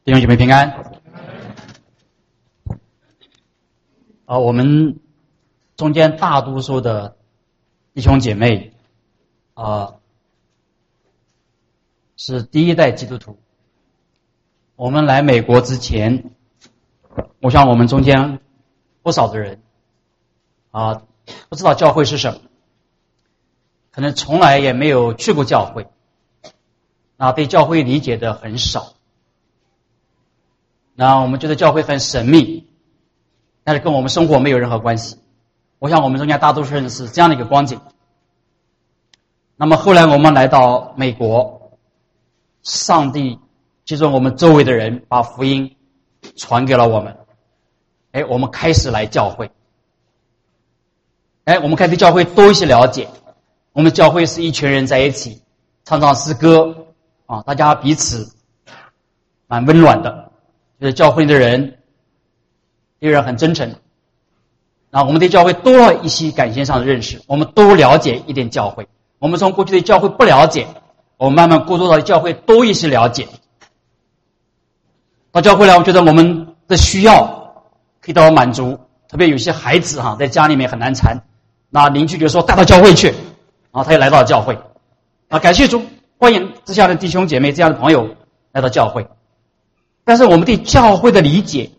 弟兄姐妹平安。我们中间大多数的弟兄姐妹是第一代基督徒。我们来美国之前，我想我们中间不少的人不知道教会是什么，可能从来也没有去过教会，对教会理解的很少。我们觉得教会很神秘，但是跟我们生活没有任何关系。我想我们中间大多数人是这样的一个光景。那么后来我们来到美国，上帝借助我们周围的人把福音传给了我们。我们开始来教会。我们开始对教会多一些了解。我们教会是一群人在一起唱唱诗歌大家彼此蛮温暖的。就是教会的人有人很真诚，我们对教会多了一些感情上的认识，我们多了解一点教会。我们从过去对教会不了解，我们慢慢过渡到教会多一些了解。到教会来，我觉得我们的需要可以得到满足，特别有些孩子在家里面很难缠，邻居就说带到教会去，然后他也来到了教会。感谢主，欢迎这样的弟兄姐妹这样的朋友来到教会。但是我们对教会的理解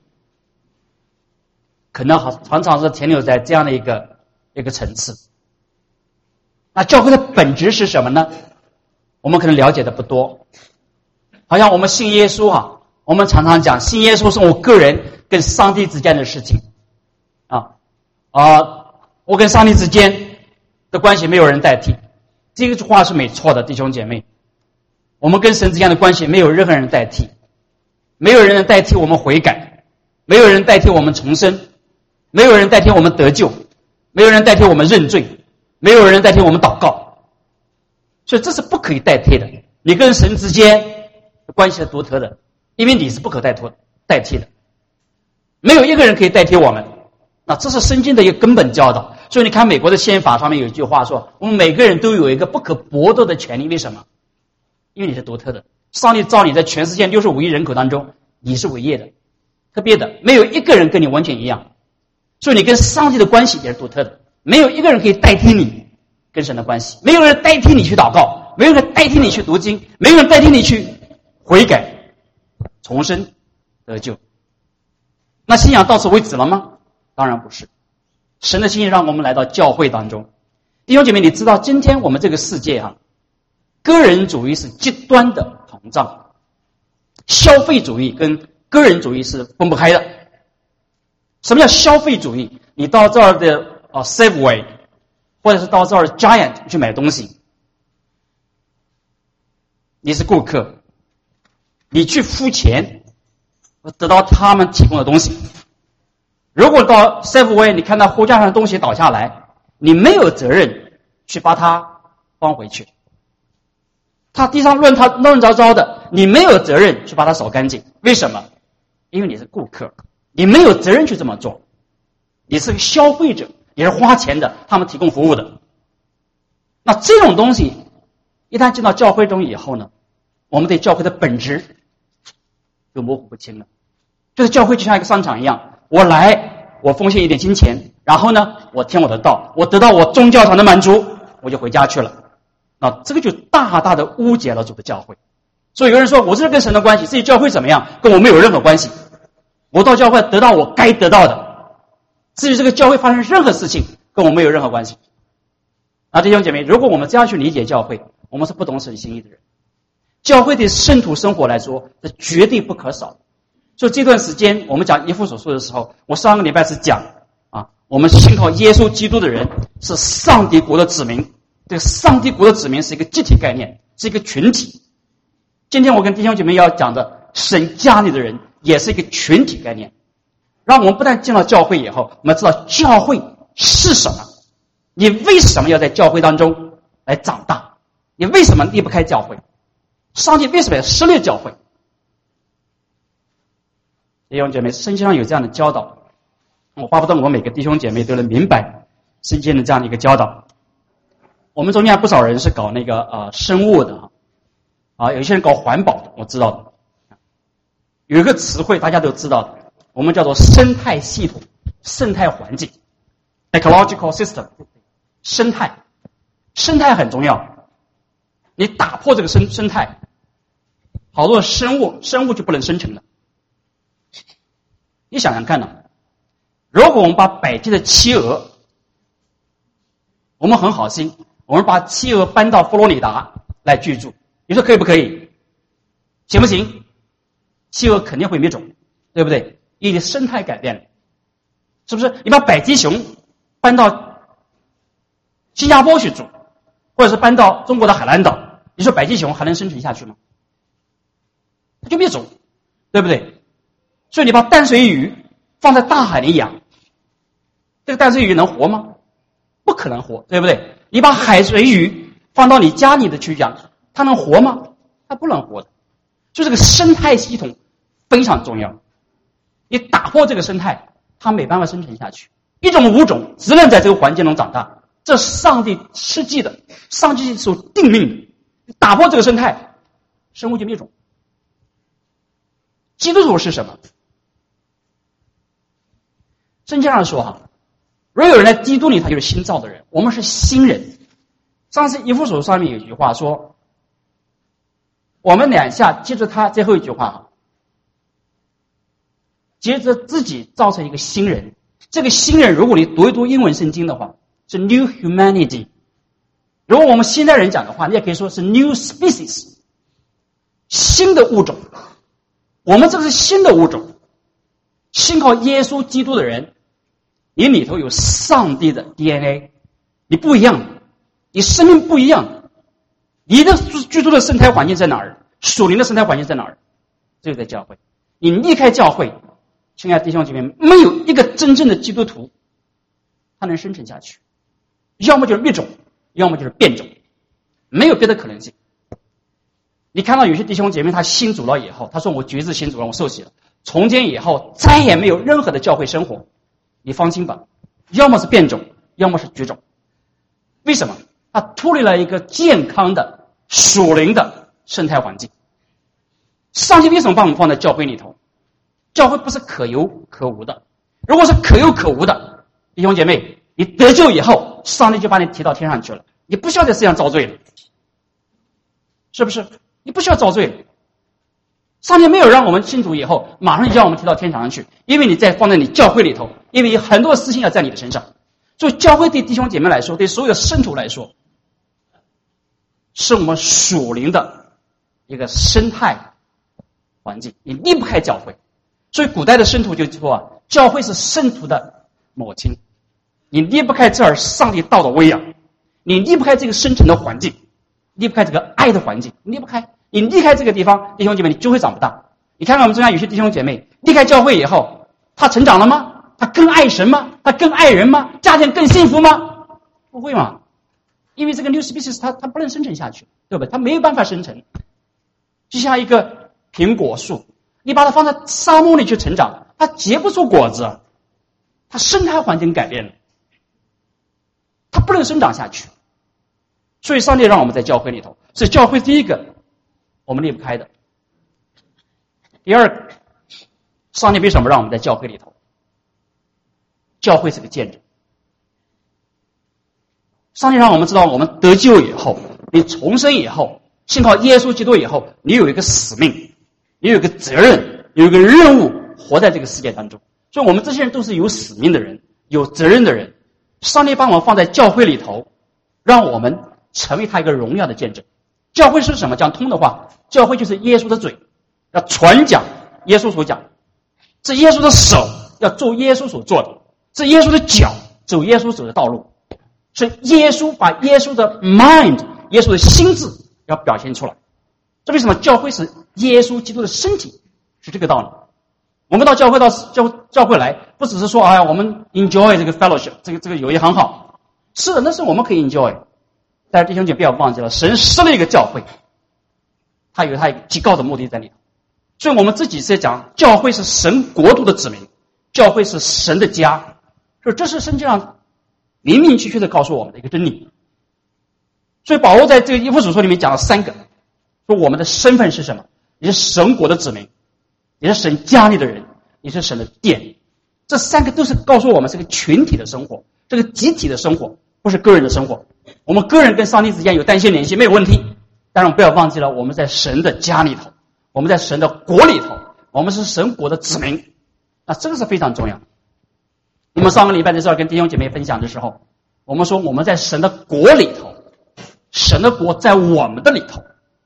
可能常常是停留在这样的一个层次。教会的本质是什么呢？我们可能了解的不多。好像我们信耶稣我们常常讲信耶稣是我个人跟上帝之间的事情我跟上帝之间的关系没有人代替。这句话是没错的，弟兄姐妹。我们跟神之间的关系没有任何人代替，没有人能代替我们悔改，没有人代替我们重生，没有人代替我们得救，没有人代替我们认罪，没有人代替我们祷告。所以这是不可以代替的。你跟神之间的关系是独特的，因为你是不可代替的，没有一个人可以代替我们。这是圣经的一个根本教导。所以你看美国的宪法上面有一句话说，我们每个人都有一个不可剥夺的权利。为什么？因为你是独特的。上帝造你在全世界65亿人口当中，你是唯一的、特别的，没有一个人跟你完全一样。所以你跟上帝的关系也是独特的，没有一个人可以代替你跟神的关系，没有人代替你去祷告，没有人代替你去读经，没有人代替你去悔改、重生、得救。信仰到此为止了吗？当然不是。神的心意让我们来到教会当中。弟兄姐妹，你知道今天我们这个世界个人主义是极端的膨胀，消费主义跟个人主义是分不开的。什么叫消费主义？你到这儿的Safeway 或者是到这儿 Giant 去买东西，你是顾客，你去付钱得到他们提供的东西。如果到 Safeway 你看到货架上的东西倒下来，你没有责任去把它放回去。他地上乱糟糟的，你没有责任去把它扫干净。为什么？因为你是顾客，你没有责任去这么做。你是个消费者，你是花钱的，他们提供服务的。这种东西一旦进到教会中以后呢，我们对教会的本质就模糊不清了。就是教会就像一个商场一样，我来，我奉献一点金钱，然后呢，我听我的道，我得到我宗教上的满足，我就回家去了。这个就大大的误解了主的教会。所以有人说我这是跟神的关系，至于教会怎么样跟我没有任何关系，我到教会得到我该得到的，至于这个教会发生任何事情跟我没有任何关系。弟兄姐妹，如果我们这样去理解教会，我们是不懂神心意的人。教会对圣徒生活来说是绝对不可少的。所以这段时间我们讲以弗所书的时候，我上个礼拜是讲我们信靠耶稣基督的人是上帝国的子民。这个上帝国的子民是一个集体概念，是一个群体。今天我跟弟兄姐妹要讲的神家里的人也是一个群体概念。让我们不但进了教会以后，我们知道教会是什么，你为什么要在教会当中来长大，你为什么离不开教会，上帝为什么要设立教会。弟兄姐妹，圣经上有这样的教导，我巴不得我们每个弟兄姐妹都能明白圣经的这样的一个教导。我们中间不少人是搞生物的有一些人搞环保的，我知道的。 有一个词汇大家都知道的，我们叫做生态系统、生态环境 ecological system。 生态很重要，你打破这个生态，好多生物就不能生成了。你想想看呢，如果我们把北极的企鹅，我们很好心，我们把企鹅搬到佛罗里达来居住，你说可以不可以？行不行？企鹅肯定会灭种，对不对？因为生态改变了，是不是？你把北极熊搬到新加坡去住，或者是搬到中国的海南岛，你说北极熊还能生存下去吗？它就灭种，对不对？所以你把淡水鱼放在大海里养，这个淡水鱼能活吗？不可能活，对不对？你把海水鱼放到你家里的去养，它能活吗？它不能活的。就这个生态系统非常重要，你打破这个生态，它没办法生存下去。一种物种只能在这个环境中长大，这是上帝施计的，上帝所定命的。打破这个生态，生物就灭种。基督徒是什么？圣经上说哈，如果有人在基督里，他就是新造的人，我们是新人。上次以弗所上面有一句话说，我们两下接着他最后一句话哈，接着自己造成一个新人。这个新人，如果你读一读英文圣经的话，是 new humanity。如果我们现代人讲的话，你也可以说是 new species， 新的物种。我们这个是新的物种，信靠耶稣基督的人，你里头有上帝的 DNA， 你不一样，你生命不一样。你的居住的生态环境在哪儿？属灵的生态环境在哪儿？这就在教会。你离开教会，亲爱的弟兄姐妹，没有一个真正的基督徒他能生存下去，要么就是灭种，要么就是变种，没有别的可能性。你看到有些弟兄姐妹他信主了以后，他说我决志信主了，我受洗了，从今以后再也没有任何的教会生活，你放心吧，要么是变种，要么是绝种。为什么？他脱离了一个健康的属灵的生态环境。上帝为什么把我们放在教会里头？教会不是可有可无的。如果是可有可无的，弟兄姐妹，你得救以后，上帝就把你提到天上去了，你不需要在世上遭罪了，是不是？你不需要遭罪了。上帝没有让我们信主以后马上就让我们提到天堂上去，因为你在放在你教会里头，因为有很多事情要在你的身上。所以教会对弟兄姐妹来说，对所有的圣徒来说，是我们属灵的一个生态环境，你离不开教会。所以古代的圣徒就说啊，教会是圣徒的母亲，你离不开这儿上帝道的喂养，你离不开这个生存的环境，离不开这个爱的环境，离不开。你离开这个地方，弟兄姐妹，你就会长不大。你看看我们中间有些弟兄姐妹离开教会以后，他成长了吗？他更爱神吗？他更爱人吗？家庭更幸福吗？不会嘛，因为这个 new species 它不能生存下去，对不对？它没有办法生成。就像一个苹果树，你把它放在沙漠里去成长，它结不出果子，它生态环境改变了，它不能生长下去。所以上帝让我们在教会里头，所以教会第一个我们离不开的。第二个，上帝为什么让我们在教会里头？教会是个见证。上帝让我们知道，我们得救以后，你重生以后，信靠耶稣基督以后，你有一个使命，你有一个责任，有一个任务，活在这个世界当中。所以我们这些人都是有使命的人，有责任的人。上帝把我们放在教会里头，让我们成为他一个荣耀的见证。教会是什么？讲通的话，教会就是耶稣的嘴，要传讲耶稣所讲，是耶稣的手，要做耶稣所做的，是耶稣的脚，走耶稣走的道路。所以耶稣把耶稣的 mind， 耶稣的心智要表现出来。这为什么教会是耶稣基督的身体？是这个道理。我们到教会来，不只是说哎呀，我们 enjoy 这个 fellowship， 这个友谊很好。是的，那是我们可以 enjoy。但是弟兄姐妹不要忘记了，神设了一个教会，他有他一个极高的目的在里头。所以我们自己在讲，教会是神国度的子民，教会是神的家。所以这是圣经上明明确确的告诉我们的一个真理。所以保罗在这个以弗所书里面讲了三个，说我们的身份是什么？你是神国的子民， 你是神家里的人，你是神的殿。这三个都是告诉我们是个群体的生活，这个集体的生活，不是个人的生活。我们个人跟上帝之间有单线联系，没有问题。但是我们不要忘记了，我们在神的家里头，我们在神的国里头，我们是神国的子民。那这个是非常重要。我们上个礼拜的时候跟弟兄姐妹分享的时候，我们说我们在神的国里头，神的国在我们的里头。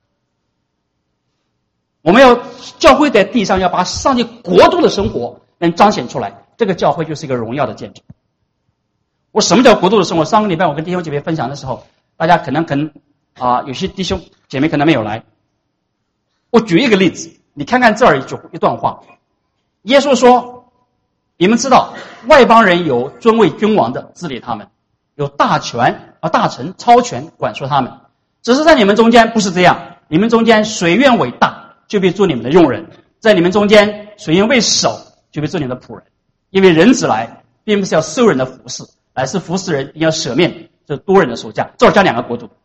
我们要教会在地上要把上帝国度的生活能彰显出来，这个教会就是一个荣耀的见证。我什么叫国度的生活？上个礼拜我跟弟兄姐妹分享的时候，大家可能有些弟兄姐妹可能没有来。我举一个例子，你看看这儿一段话。耶稣说，你们知道外邦人有尊为君王的治理他们，有大臣超权管束他们，只是在你们中间不是这样。你们中间谁愿为大，就必做你们的用人；在你们中间谁愿为首，就必做你们的仆人。因为人子来并不是要受人的服侍，乃是服侍人，并要舍面，这多人的手价。这儿讲两个国度，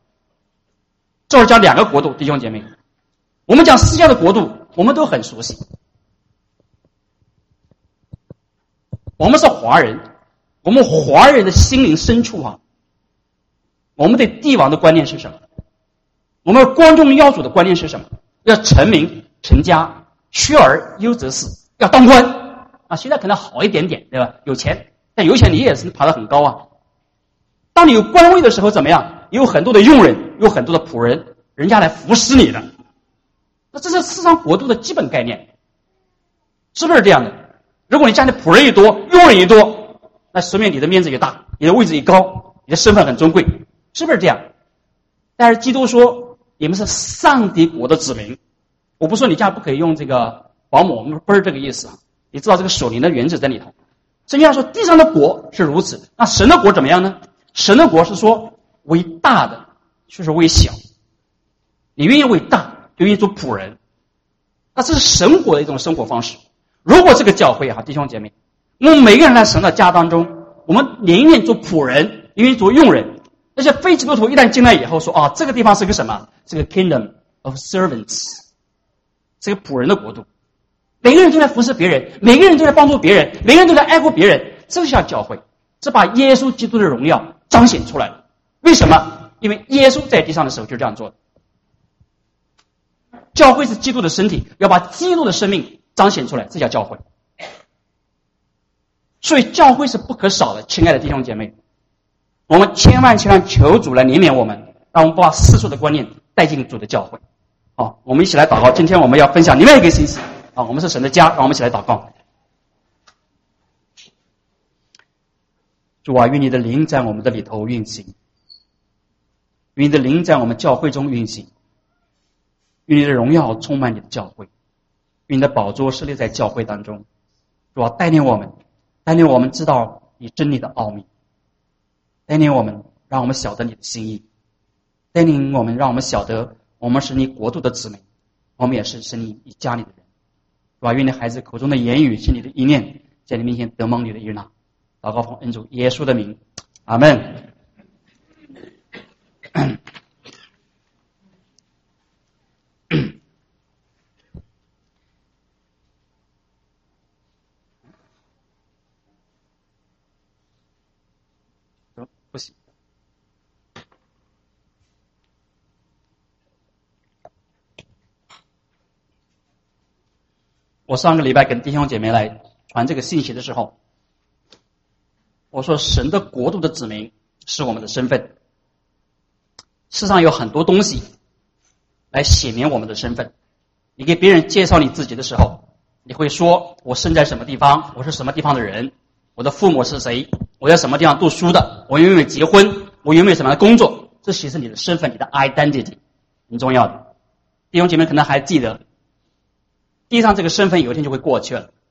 弟兄姐妹，我们讲世界的国度我们都很熟悉。我们是华人，我们华人的心灵深处我们对帝王的观念是什么？我们光宗耀祖的观念是什么？要成名成家，学而优则仕，要当官现在可能好一点点，对吧？有钱，但有钱你也是爬得很高当你有官位的时候怎么样？有很多的佣人，有很多的仆人，人家来服侍你的。那这是世上国度的基本概念，是不是这样的？如果你家里仆人越多，佣人越多，那说明你的面子越大，你的位置越高，你的身份很尊贵，是不是这样？但是基督说你们是上帝国的子民。我不说你家不可以用这个保姆，我们不是这个意思你知道这个守灵的原则在里头。圣经上说地上的国是如此，那神的国怎么样呢？神的国是说为大的就是为小，你愿意为大就愿意做仆人，那这是神国的一种生活方式。如果这个教会弟兄姐妹，我们每个人在神的家当中，我们宁愿做仆人，宁愿做佣人。那些非基督徒一旦进来以后说这个地方是个什么？是个 kingdom of servants， 是个仆人的国度，每个人都在服侍别人，每个人都在帮助别人，每个人都在爱护别人。这就叫教会，是把耶稣基督的荣耀彰显出来了。为什么？因为耶稣在地上的时候就这样做的。教会是基督的身体，要把基督的生命彰显出来，这叫教会。所以教会是不可少的，亲爱的弟兄姐妹，我们千万求主来怜悯我们，让我们把世俗的观念带进主的教会。我们一起来祷告。今天我们要分享另外一个信息我们是神的家，让我们一起来祷告。主愿你的灵在我们的里头运行，愿你的灵在我们教会中运行，愿你的荣耀充满你的教会，愿你的宝座设立在教会当中。主带领我们知道你真理的奥秘，带领我们让我们晓得你的心意，带领我们让我们晓得我们是你国度的子民，我们也是你家里的人。愿你孩子口中的言语，心里的意念，在你面前得蒙你的悦纳。祷告奉恩主耶稣的名，阿们。不行。我上个礼拜跟弟兄姐妹来传这个信息的时候，我说神的国度的子民是我们的身份。世上有很多东西来显明我们的身份。你给别人介绍你自己的时候，你会说我生在什么地方，我是什么地方的人，我的父母是谁，我在什么地方读书的，我有没有结婚，我有没有什么样的工作。这其实你的身份，你的 identity 很重要的。弟兄姐妹可能还记得，地上这个身份有一天就会过去了，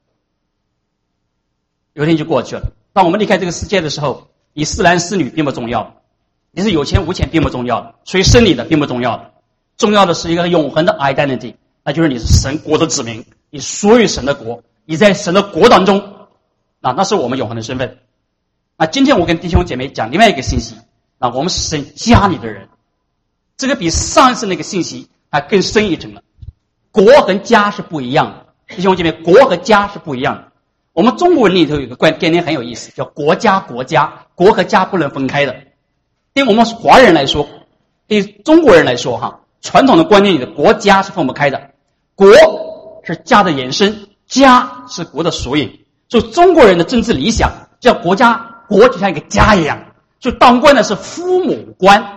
有一天就过去了。当我们离开这个世界的时候，你是男是女并不重要，你是有钱无钱并不重要，谁生你的并不重要，重要的是一个永恒的 identity， 那就是你是神国的子民，你属于神的国，你在神的国当中，那是我们永恒的身份。那今天我跟弟兄姐妹讲另外一个信息，那我们是神家里的人，这个比上一次那个信息还更深一层了。国和家是不一样的， 弟兄姐妹，国和家是不一样的。我们中国人里头有一个概念很有意思，叫国家，国和家不能分开的。对我们华人来说，对中国人来说传统的观念里的国家是分不开的，国是家的延伸，家是国的缩影。所以中国人的政治理想叫国家，国就像一个家一样。所以当官的是父母官，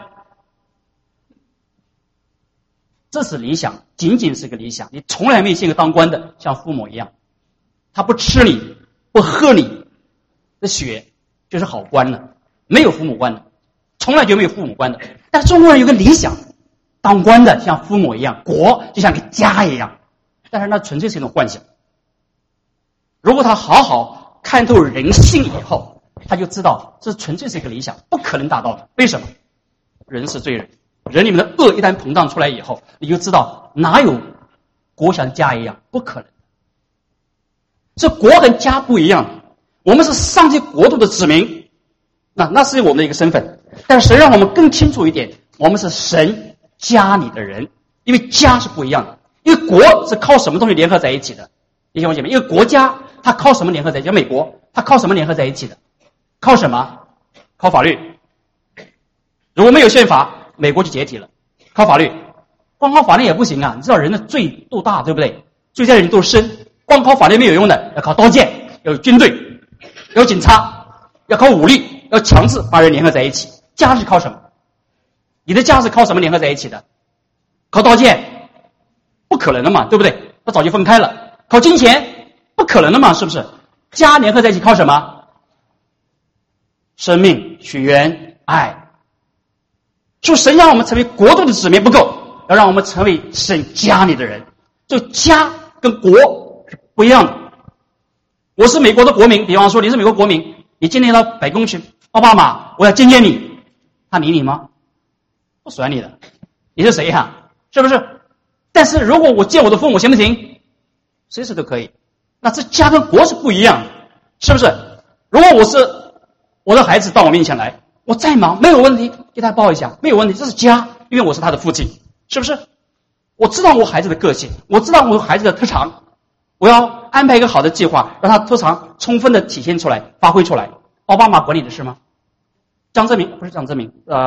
这是理想，仅仅是个理想。你从来没见过当官的像父母一样，他不吃你不喝你的血就是好官了，没有父母官的，从来就没有父母官的。但中国人有个理想，当官的像父母一样，国就像个家一样，但是那纯粹是一种幻想。如果他好好看透人性以后，他就知道这纯粹是一个理想，不可能达到的。为什么？人是罪人，人里面的恶一旦膨胀出来以后，你就知道哪有国像家一样，不可能。这国跟家不一样，我们是上帝国度的子民，那是我们的一个身份。但是神让我们更清楚一点，我们是神家里的人，因为家是不一样的。因为国是靠什么东西联合在一起的？弟兄姐妹，因为国家它靠什么联合在一起？美国它靠什么联合在一起的？靠什么？靠法律。如果没有宪法，美国就解体了。靠法律，光靠法律也不行啊！你知道人的罪多大，对不对？罪在人多深，光靠法律没有用的，要靠刀剑，要有军队，要有警察，要靠武力，要强制把人联合在一起。家是靠什么？你的家是靠什么联合在一起的？靠刀剑？不可能的嘛，对不对？它早就分开了。靠金钱？不可能的嘛，是不是？家联合在一起靠什么？生命、血缘、爱。就神让我们成为国度的子民不够，要让我们成为神家里的人。就家跟国是不一样的。我是美国的国民，比方说你是美国国民，你今天到白宫去，奥巴马，我要见见你，他理你吗？不甩你的。你是谁呀？是不是？但是如果我见我的父母行不行？随时都可以。那这家跟国是不一样，是不是？如果我的孩子到我面前来，我再忙没有问题，给他抱一下没有问题，这是家，因为我是他的父亲，是不是？我知道我孩子的个性，我知道我孩子的特长，我要安排一个好的计划，让他特长充分的体现出来，发挥出来。奥巴马管你的事吗？江泽民不是江泽民，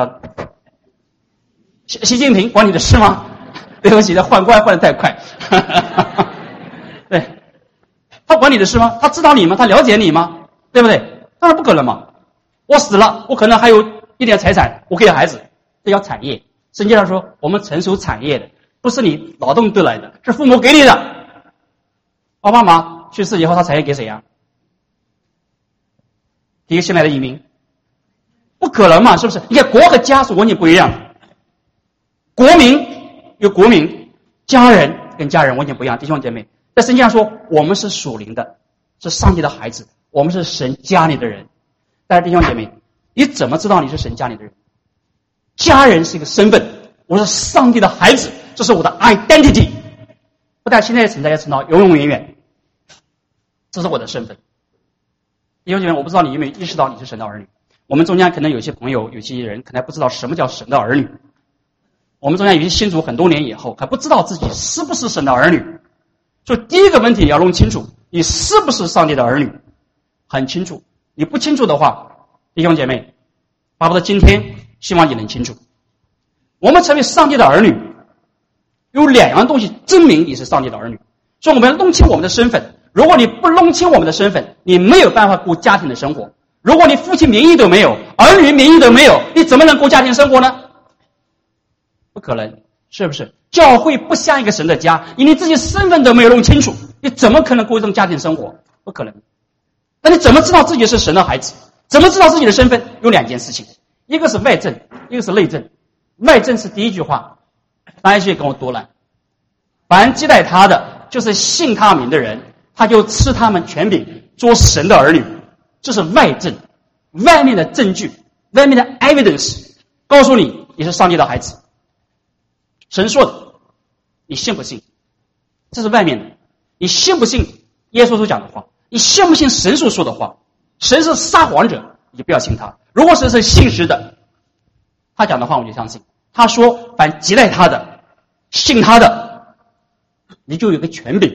习近平管你的事吗？对不起，他换官换得太快。对，他管你的事吗？他知道你吗？他了解你吗？对不对？当然不可能嘛。我死了，我可能还有一点财产，我给孩子，这叫产业。圣经上说，我们承受产业的，不是你劳动得来的，是父母给你的。奥巴马去世以后，他产业给谁呀？一个新来的移民，不可能嘛，是不是？你看国和家是完全不一样的。国民有国民，家人跟家人完全不一样。弟兄姐妹，在圣经上说，我们是属灵的，是上帝的孩子，我们是神家里的人。但是弟兄姐妹，你怎么知道你是神家里的人？家人是一个身份，我是上帝的孩子，这是我的 identity， 不但现在存在，要存到永永远远，这是我的身份。弟兄姐妹，我不知道你有没有意识到你是神的儿女。我们中间可能有些朋友，有些人可能还不知道什么叫神的儿女。我们中间有些信主很多年以后，还不知道自己是不是神的儿女。所以第一个问题你要弄清楚，你是不是上帝的儿女，很清楚。你不清楚的话，弟兄姐妹，巴不得今天希望你能清楚。我们成为上帝的儿女，有两样东西证明你是上帝的儿女。所以我们要弄清我们的身份。如果你不弄清我们的身份，你没有办法过家庭的生活。如果你父亲名义都没有，儿女名义都没有，你怎么能过家庭生活呢？不可能，是不是？教会不像一个神的家，你连自己身份都没有弄清楚，你怎么可能过这种家庭生活？不可能。那你怎么知道自己是神的孩子？怎么知道自己的身份？有两件事情，一个是外证，一个是内证。外证是第一句话，大家去跟我读了。凡接待他的，就是信他名的人，他就吃他们权柄，做神的儿女。这是外证，外面的证据，外面的 evidence， 告诉你你是上帝的孩子。神说的，你信不信？这是外面的。你信不信耶稣所讲的话？你信不信神所说的话？神是撒谎者，你就不要信他。如果神是信实的，他讲的话我就相信。他说凡接待他的，信他的，你就有个权柄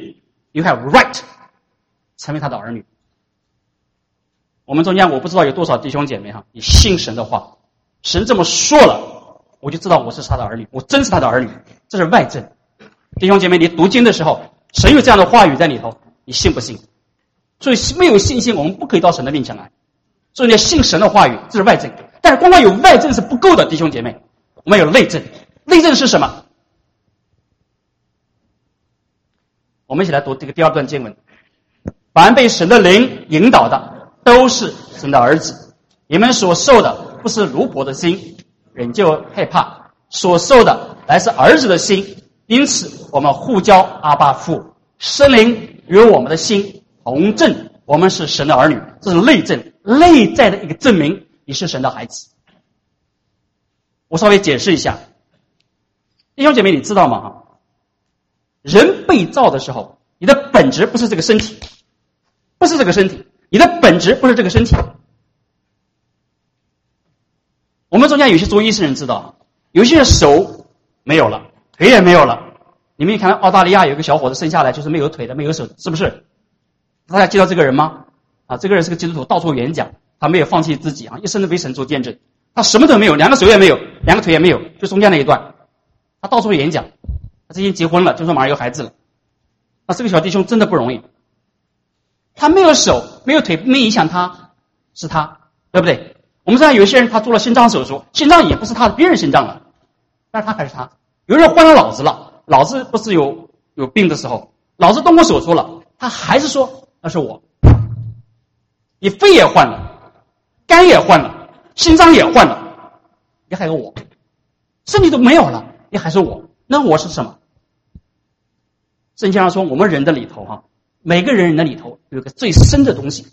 You have right 成为他的儿女。我们中间我不知道有多少弟兄姐妹哈，你信神的话，神这么说了，我就知道我是他的儿女，我真是他的儿女，这是外证。弟兄姐妹，你读经的时候，神有这样的话语在里头，你信不信？所以没有信心，我们不可以到神的面前来。所以你要信神的话语，这是外证。但是光光有外证是不够的，弟兄姐妹，我们有内证。内证是什么？我们一起来读这个第二段经文：凡被神的灵引导的，都是神的儿子。你们所受的不是奴仆的心，仍旧害怕；所受的乃是儿子的心。因此，我们呼叫阿爸父，圣灵与我们的心同证，我们是神的儿女。这是内证，内在的一个证明，你是神的孩子。我稍微解释一下，弟兄姐妹，你知道吗？人被造的时候，你的本质不是这个身体，不是这个身体，你的本质不是这个身体。我们中间有些中医生人知道，有些人手没有了，腿也没有了。你们看澳大利亚有个小伙子生下来就是没有腿的，没有手，是不是？大家知道这个人吗？这个人是个基督徒，到处演讲，他没有放弃自己一生都为神做见证。他什么都没有，两个手也没有，两个腿也没有，就中间那一段，他到处演讲。他最近结婚了，就说马上有孩子了。这个小弟兄真的不容易。他没有手没有腿，没影响他，是他，对不对？我们知道有些人他做了心脏手术，心脏也不是他的，别人心脏了，但是他还是他。有人换了脑子了，脑子不是有病的时候，脑子动过手术了，他还是说那是我。你肺也换了，肝也换了，心脏也换了，你还有我，身体都没有了，你还是我。那我是什么？圣经上说，我们人的里头每个人的里头有一个最深的东西，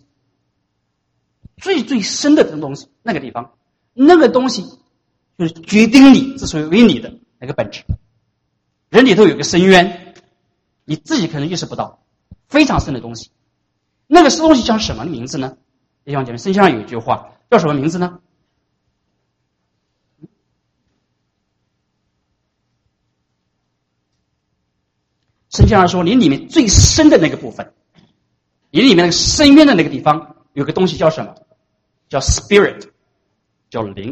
最深的这种东西，那个地方，那个东西就是决定你之所以为你的那个本质。人里头有个深渊，你自己可能意识不到，非常深的东西。那个东西叫什么名字呢？弟兄姐妹，圣经上有一句话叫什么名字呢？圣经上说，你里面最深的那个部分，你里面那个深渊的那个地方，有个东西叫什么？叫 spirit， 叫灵。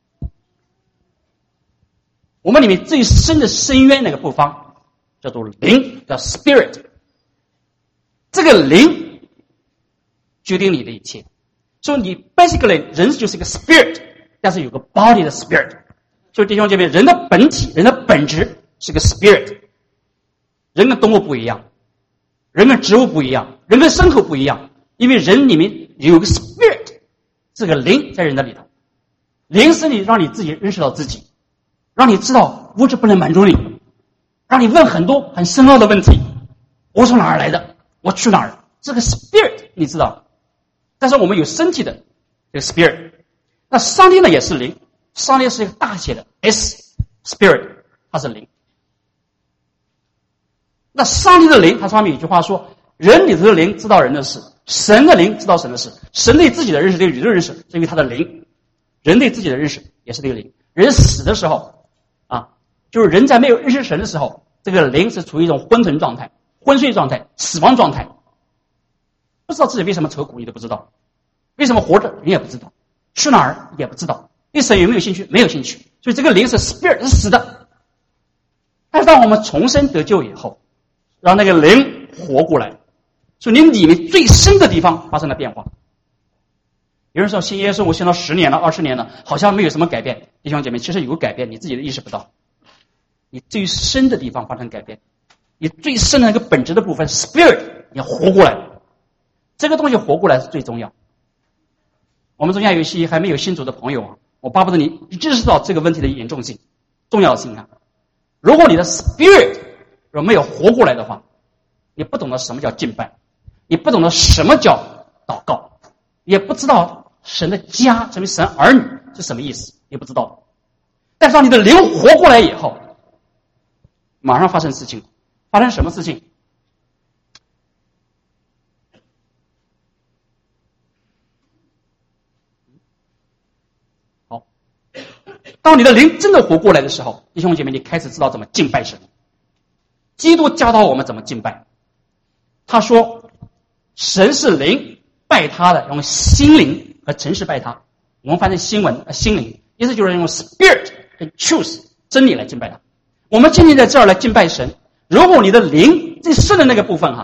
我们里面最深的深渊那个部分叫做灵，叫 spirit。 这个灵决定你的一切。所以你 basically 人就是一个 spirit， 但是有个 body 的 spirit。 所以弟兄姐妹，人的本体，人的本质是个 spirit。 人跟动物不一样，人跟植物不一样，人跟牲口不一样，因为人里面有个 spirit， 这个灵在人的里头。灵是你让你自己认识到自己，让你知道物质不能满足你，让你问很多很深奥的问题。我从哪儿来的？我去哪儿？这个 spirit 你知道。但是我们有身体的这个 spirit。 那上帝呢也是灵，上帝是一个大写的 S spirit， 它是灵。那上帝的灵，它上面有句话说，人里头的灵知道人的事，神的灵知道神的事。神对自己的认识，对宇宙认识，是因为他的灵。人对自己的认识也是这个灵。人死的时候就是人在没有认识神的时候，这个灵是处于一种昏沉状态、昏睡状态、死亡状态，不知道自己为什么愁苦，你都不知道，为什么活着你也不知道，去哪儿也不知道，对神有没有兴趣？没有兴趣。所以这个灵是 spirit， 是死的。但是当我们重生得救以后，让那个灵活过来，所以你里面最深的地方发生了变化。有人说信耶稣我信到10年了20年了，好像没有什么改变。弟兄姐妹，其实有个改变，你自己都意识不到。你最深的地方发生改变，你最深的那个本质的部分 spirit 你要活过来，这个东西活过来是最重要。我们中间有一些还没有信主的朋友我巴不得你意识到这个问题的严重性、重要性如果你的 spirit 如果没有活过来的话，你不懂得什么叫敬拜，你不懂得什么叫祷告，也不知道神的家成为神儿女是什么意思，也不知道。但是当你的灵活过来以后，马上发生事情。发生什么事情？好，当你的灵真的活过来的时候，弟兄姐妹，你开始知道怎么敬拜神。基督教导我们怎么敬拜。 他说神是灵，拜他的用心灵和诚实拜他。我们翻成心灵，意思就是用 spirit 跟 truth 真理来敬拜他。我们今天在这儿来敬拜神，如果你的灵最深的那个部分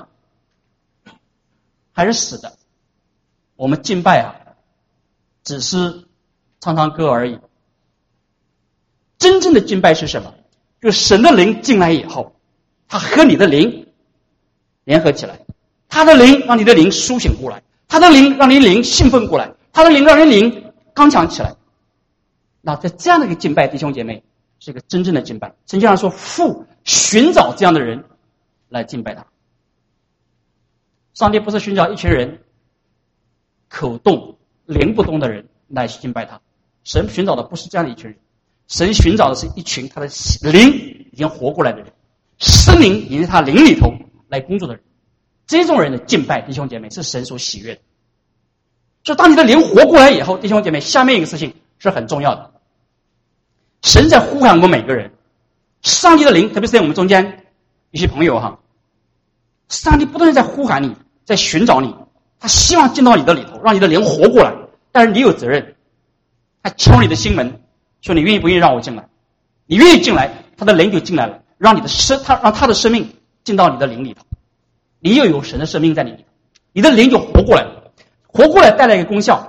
还是死的，我们敬拜只是唱唱歌而已。真正的敬拜是什么？就是神的灵进来以后，他和你的灵联合起来，他的灵让你的灵苏醒过来，他的灵让你灵兴奋过来，他的灵让你灵刚强起来。那在这样的一个敬拜，弟兄姐妹，是一个真正的敬拜。圣经上说，父寻找这样的人来敬拜他。上帝不是寻找一群人口动灵不动的人来敬拜他，神寻找的不是这样的一群人，神寻找的是一群他的灵已经活过来的人，生灵已经在他灵里头来工作的人。这种人的敬拜，弟兄姐妹，是神所喜悦的。就当你的灵活过来以后，弟兄姐妹，下面一个事情是很重要的。神在呼喊我们每个人，上帝的灵，特别是在我们中间一些朋友上帝不断地在呼喊你，在寻找你，他希望进到你的里头，让你的灵活过来。但是你有责任，他敲你的心门，说你愿意不愿意让我进来？你愿意进来，他的灵就进来了，让他的生命进到你的灵里头，你又有神的生命在你里头，你的灵就活过来了。活过来带来一个功效。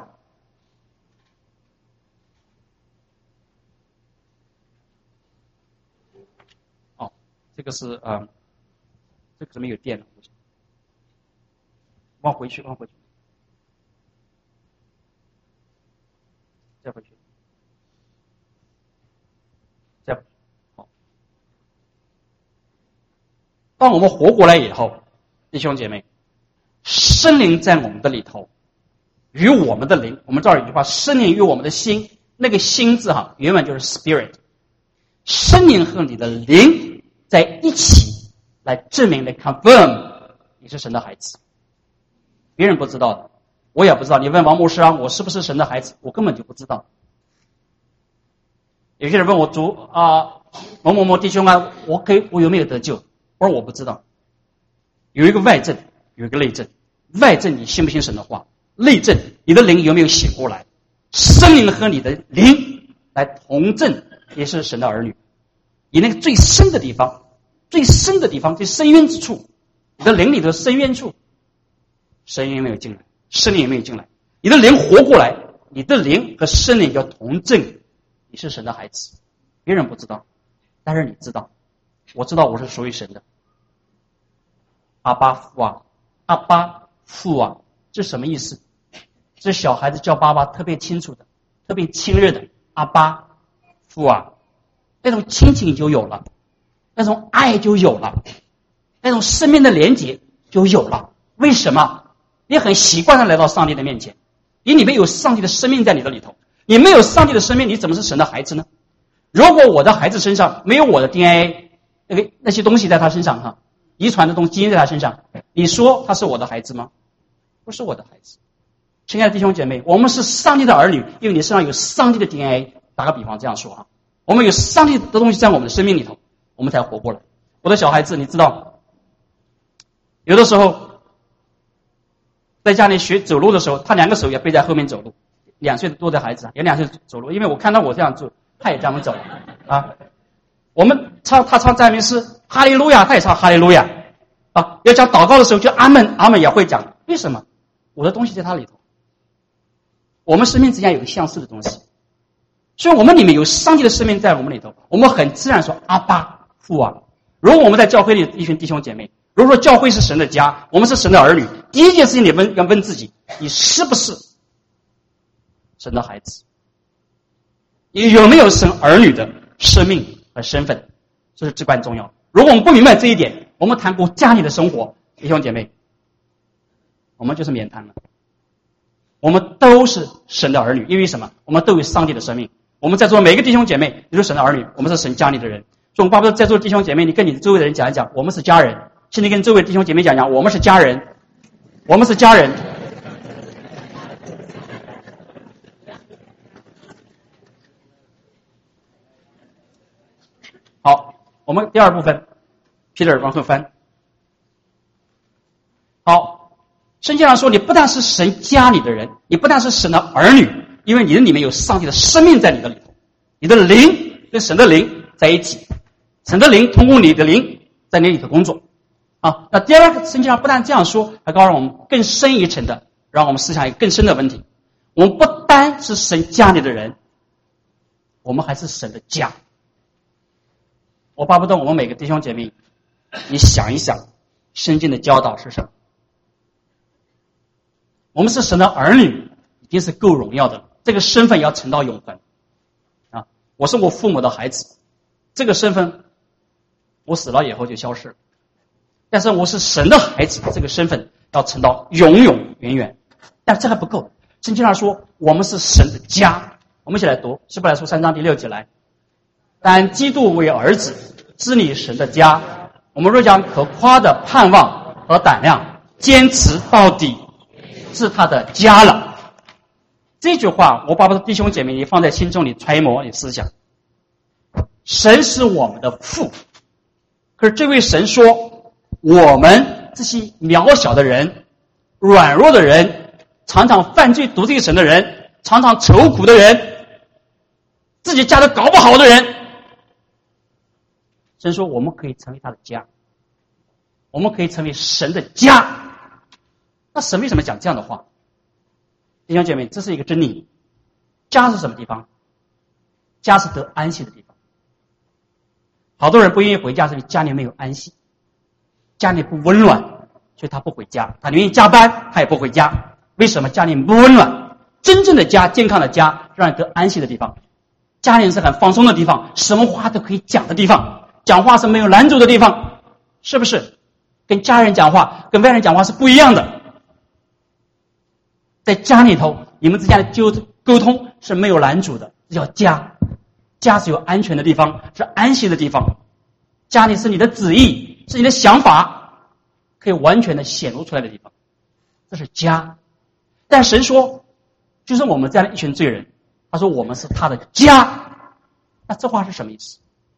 这个是这个怎么有电了？往回去，再回去，好。当我们活过来以后，弟兄姐妹，圣灵在我们的里头，与我们的灵，我们这儿有句话，圣灵与我们的心，那个心字原本就是 spirit， 圣灵和你的灵在一起来证明来 confirm 你是神的孩子。别人不知道的，我也不知道。你问王牧师我是不是神的孩子，我根本就不知道。有些人问我主某某某弟兄我有没有得救？我说我不知道。有一个外证，有一个内证。外证你信不信神的话？内证你的灵有没有醒过来？圣灵和你的灵来同证，也是神的儿女。你那个最深的地方，最深渊之处，你的灵里的深渊处，神灵没有进来，圣灵也没有进来，你的灵活过来，你的灵和圣灵要同证，你是神的孩子。别人不知道，但是你知道，我知道我是属于神的。阿爸父这什么意思？这小孩子叫爸爸特别清楚的，特别亲热的，阿爸父那种亲情就有了，那种爱就有了，那种生命的连结就有了。为什么？你很习惯地来到上帝的面前，你里面有上帝的生命在你的里头，你没有上帝的生命，你怎么是神的孩子呢？如果我的孩子身上没有我的 DNA 那些东西在他身上遗传的东西基因在他身上，你说他是我的孩子吗？不是我的孩子。亲爱的弟兄姐妹，我们是上帝的儿女，因为你身上有上帝的 DNA。 打个比方这样说我们有上帝的东西在我们的生命里头，我们才活过来。我的小孩子你知道，有的时候在家里学走路的时候，他2个手也背在后面走路，2岁多的孩子也2岁走路，因为我看到我这样做，他也这样走我们他唱赞美诗哈利路亚，他也唱哈利路亚要讲祷告的时候就阿门，阿门也会讲。为什么？我的东西在他里头。我们生命之间有个相似的东西，所以我们里面有上帝的生命在我们里头，我们很自然说阿爸父如果我们在教会里一群弟兄姐妹，如果说教会是神的家，我们是神的儿女，第一件事情你要问自己，你是不是神的孩子？你有没有神儿女的生命和身份？这是至关重要。如果我们不明白这一点，我们谈过家里的生活，弟兄姐妹，我们就是免谈了。我们都是神的儿女，因为什么？我们都有上帝的生命。我们在座每一个弟兄姐妹都是神的儿女，我们是神家里的人。所以我们巴不得在座的弟兄姐妹，你跟你周围的人讲一讲，我们是家人。请你跟周围的弟兄姐妹讲讲，我们是家人，我们是家人。好，我们第二部分 Peter 往后翻。 好，圣经上说，你不但是神家里的人，你不但是神的儿女，因为你的里面有上帝的生命在你的里头，你的灵跟神的灵在一起，神的灵通过你的灵在你里头工作。啊，那第二个，圣经上不但这样说，还告诉我们更深一层的，让我们思想一个更深的问题。我们不单是神家里的人，我们还是神的家。我巴不得我们每个弟兄姐妹，你想一想，圣经的教导是什么？我们是神的儿女，已经是够荣耀的了，这个身份要承到永恒。啊，我是我父母的孩子，这个身份我死了以后就消失了。但是我是神的孩子，这个身份要承到永永远远。但这还不够，圣经上说我们是神的家。我们一起来读希伯来书3章第6节来。但基督为儿子，治理神的家，我们若将可夸的盼望和胆量坚持到底，是他的家了。这句话我把我的弟兄姐妹你放在心中，你揣摩，你思想。神是我们的父，可是这位神说，我们这些渺小的人，软弱的人，常常犯罪得罪神的人，常常愁苦的人，自己家都搞不好的人，神说我们可以成为他的家，我们可以成为神的家。那神为什么讲这样的话？弟兄姐妹，这是一个真理。家是什么地方？家是得安息的地方。好多人不愿意回家，是因为家里没有安息，家里不温暖，所以他不回家。他宁愿加班，他也不回家。为什么？家里不温暖。真正的家，健康的家，让人得安息的地方。家里是很放松的地方，什么话都可以讲的地方，讲话是没有拦阻的地方，是不是？跟家人讲话跟外人讲话是不一样的。在家里头，你们之间的沟通是没有拦阻的，这叫家。家是有安全的地方，是安息的地方。家里是你的旨意，是你的想法可以完全的显露出来的地方，这是家。但神说，就是我们这样的一群罪人，他说我们是他的家。那这话是什么意思？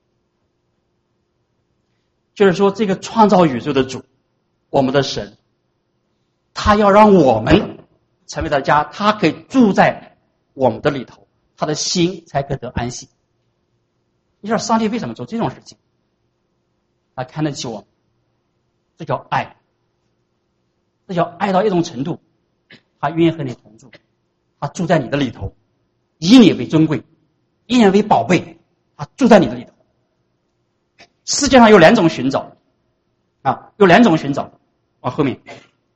就是说这个创造宇宙的主，我们的神，他要让我们成为他的家，他可以住在我们的里头，他的心才可以得安息。你知道上帝为什么做这种事情？他看得起我们，这叫爱，这叫爱到一种程度，他愿意和你同住，他住在你的里头，以你为尊贵，以你为宝贝，他住在你的里头。世界上有两种寻找啊，有两种寻找。往后面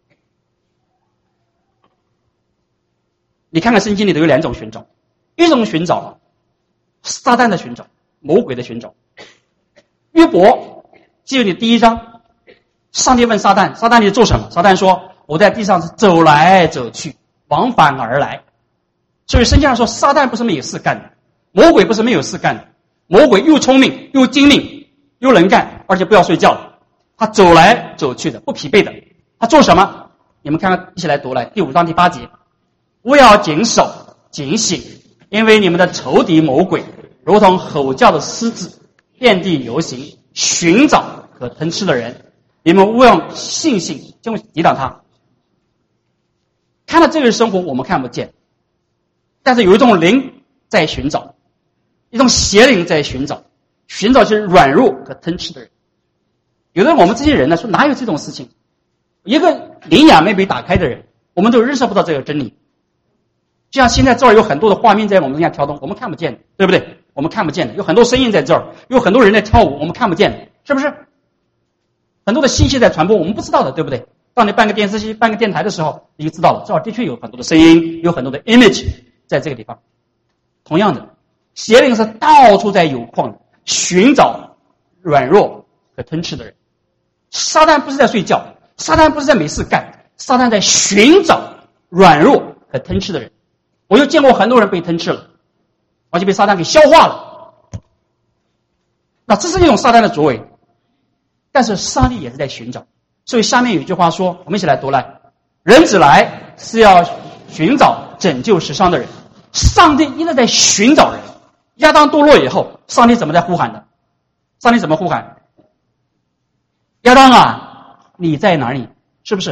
你看看圣经里头有两种寻找，一种寻找撒旦的寻找，魔鬼的寻找。约伯记得你第1章，上帝问撒旦，撒旦你做什么？撒旦说，我在地上是走来走去，往返而来。所以圣经上说，撒旦不是没有事干的，魔鬼不是没有事干的，魔鬼又聪明又精明又能干，而且不要睡觉，他走来走去的，不疲惫的。他做什么？你们看看，一起来读来第5章第8节。勿要谨守警醒，因为你们的仇敌魔鬼如同吼叫的狮子，遍地游行，寻找可吞吃的人。你们勿用信心就抵挡他。看到这个生活我们看不见，但是有一种灵在寻找，一种邪灵在寻找，寻找就是软弱可吞吃的人。有的我们这些人呢说哪有这种事情？一个灵眼没被打开的人，我们都认识不到这个真理。就像现在这儿有很多的画面在我们中间跳动，我们看不见，对不对？我们看不见的，有很多声音在这儿，有很多人在跳舞，我们看不见的，是不是？很多的信息在传播，我们不知道的，对不对？当你办个电视机、办个电台的时候，你就知道了，这儿的确有很多的声音，有很多的 image 在这个地方。同样的，邪灵是到处在有矿寻找软弱和吞吃的人。撒旦不是在睡觉，撒旦不是在没事干，撒旦在寻找软弱和吞吃的人。我就见过很多人被吞吃了，而且被撒旦给消化了。那这是一种撒旦的作为，但是上帝也是在寻找。所以下面有一句话说，我们一起来读来：人子来是要寻找拯救世上的人。上帝一直在寻找人。亚当堕落以后，上帝怎么在呼喊的？上帝怎么呼喊？亚当啊，你在哪里？是不是？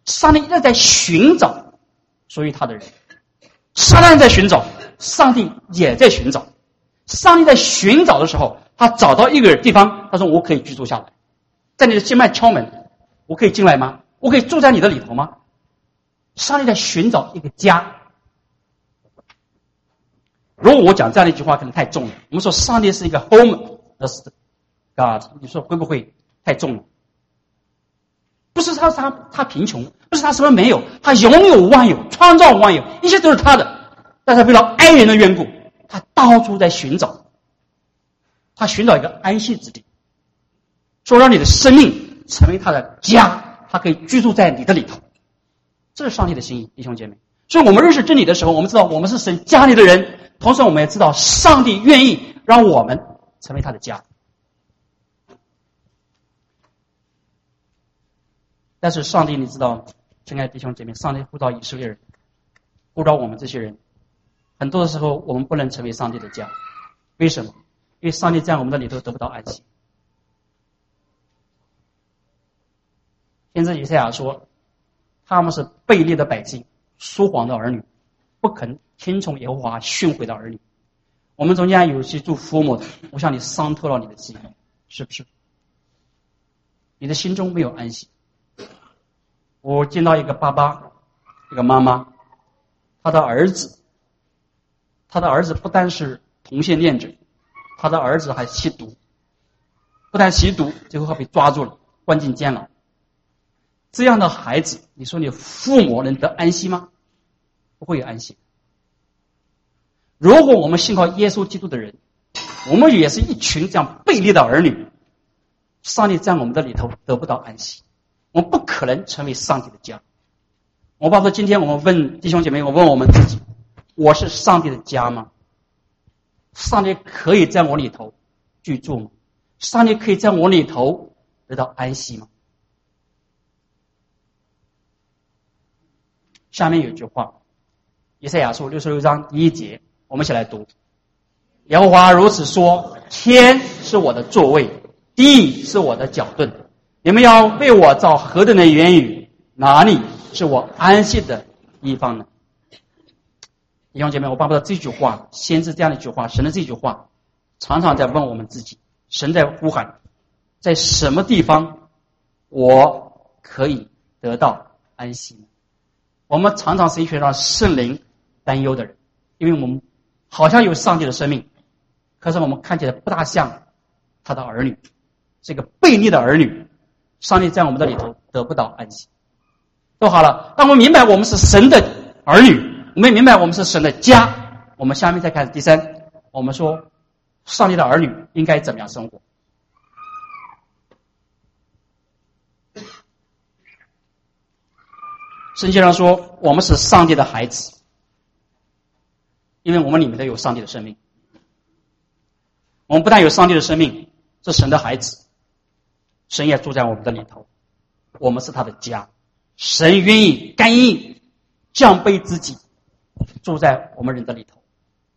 上帝一直在寻找属于他的人。撒旦在寻找，上帝也在寻找。上帝在寻找的时候，他找到一个地方，他说我可以居住下来，在你的心脉敲门，我可以进来吗？我可以住在你的里头吗？上帝在寻找一个家。如果我讲这样的一句话可能太重了，我们说上帝是一个 home God， 你说会不会太重了？不是他贫穷，不是他什么没有，他拥有万有，创造万有，一切都是他的。但是为了爱人的缘故，他到处在寻找，他寻找一个安息之地，说让你的生命成为他的家，他可以居住在你的里头。这是上帝的心意，弟兄姐妹。所以我们认识真理的时候，我们知道我们是神家里的人，同时我们也知道上帝愿意让我们成为他的家。但是上帝，你知道，亲爱的弟兄姐妹，上帝呼召以色列人，呼召我们这些人，很多的时候我们不能成为上帝的家。为什么？因为上帝在我们的里头得不到安息。先知以赛亚说，他们是悖逆的百姓，说谎的儿女，不肯听从耶和华训诲的儿女。我们中间有些做父母的，我想你伤透了你的心，是不是？你的心中没有安息。我见到一个爸爸，一个妈妈，他的儿子不单是同性恋者，他的儿子还吸毒，不但吸毒，最后还被抓住了，关进监牢。这样的孩子，你说你父母能得安息吗？不会有安息。如果我们信靠耶稣基督的人，我们也是一群这样悖逆的儿女，上帝在我们的里头得不到安息，我们不可能成为上帝的家。我爸说，今天我们问弟兄姐妹，我问我们自己，我是上帝的家吗？上帝可以在我里头居住吗？上帝可以在我里头得到安息吗？下面有一句话，以赛亚书66章1节，我们一起来读。耶和华如此说，天是我的座位，地是我的脚凳，你们要为我造何等的言语，哪里是我安息的地方呢？弟兄姐妹，我巴不得这句话，先知这样的一句话，神的这句话常常在问我们自己，神在呼喊，在什么地方我可以得到安息呢？我们常常是一群让圣灵担忧的人，因为我们好像有上帝的生命，可是我们看起来不大像他的儿女，是一个悖逆的儿女，上帝在我们的里头得不到安息。都好了，当我们明白我们是神的儿女，我们明白我们是神的家，我们下面再开始第三，我们说上帝的儿女应该怎么样生活。圣经上说我们是上帝的孩子，因为我们里面都有上帝的生命。我们不但有上帝的生命，是神的孩子，神也住在我们的里头，我们是他的家。神愿意甘意降卑自己，住在我们人的里头。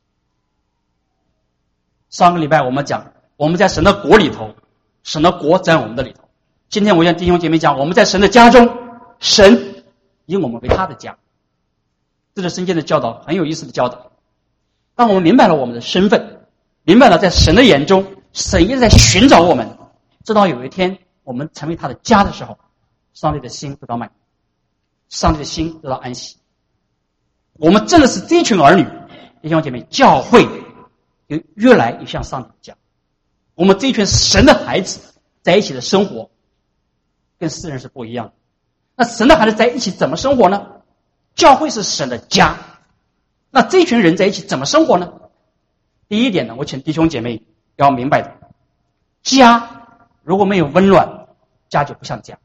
上个礼拜我们讲，我们在神的国里头，神的国在我们的里头。今天我向弟兄姐妹讲，我们在神的家中，神以我们为他的家。这是圣经的教导，很有意思的教导。当我们明白了我们的身份，明白了在神的眼中，神一直在寻找我们，直到有一天我们成为他的家的时候，上帝的心得到满足，上帝的心得到安息。我们真的是这群儿女，弟兄姐妹，教会就越来越像上帝的家。我们这一群神的孩子在一起的生活跟世人是不一样的。那神的孩子在一起怎么生活呢？教会是神的家，那这群人在一起怎么生活呢？第一点呢，我请弟兄姐妹要明白的，家如果没有温暖，家就不像家。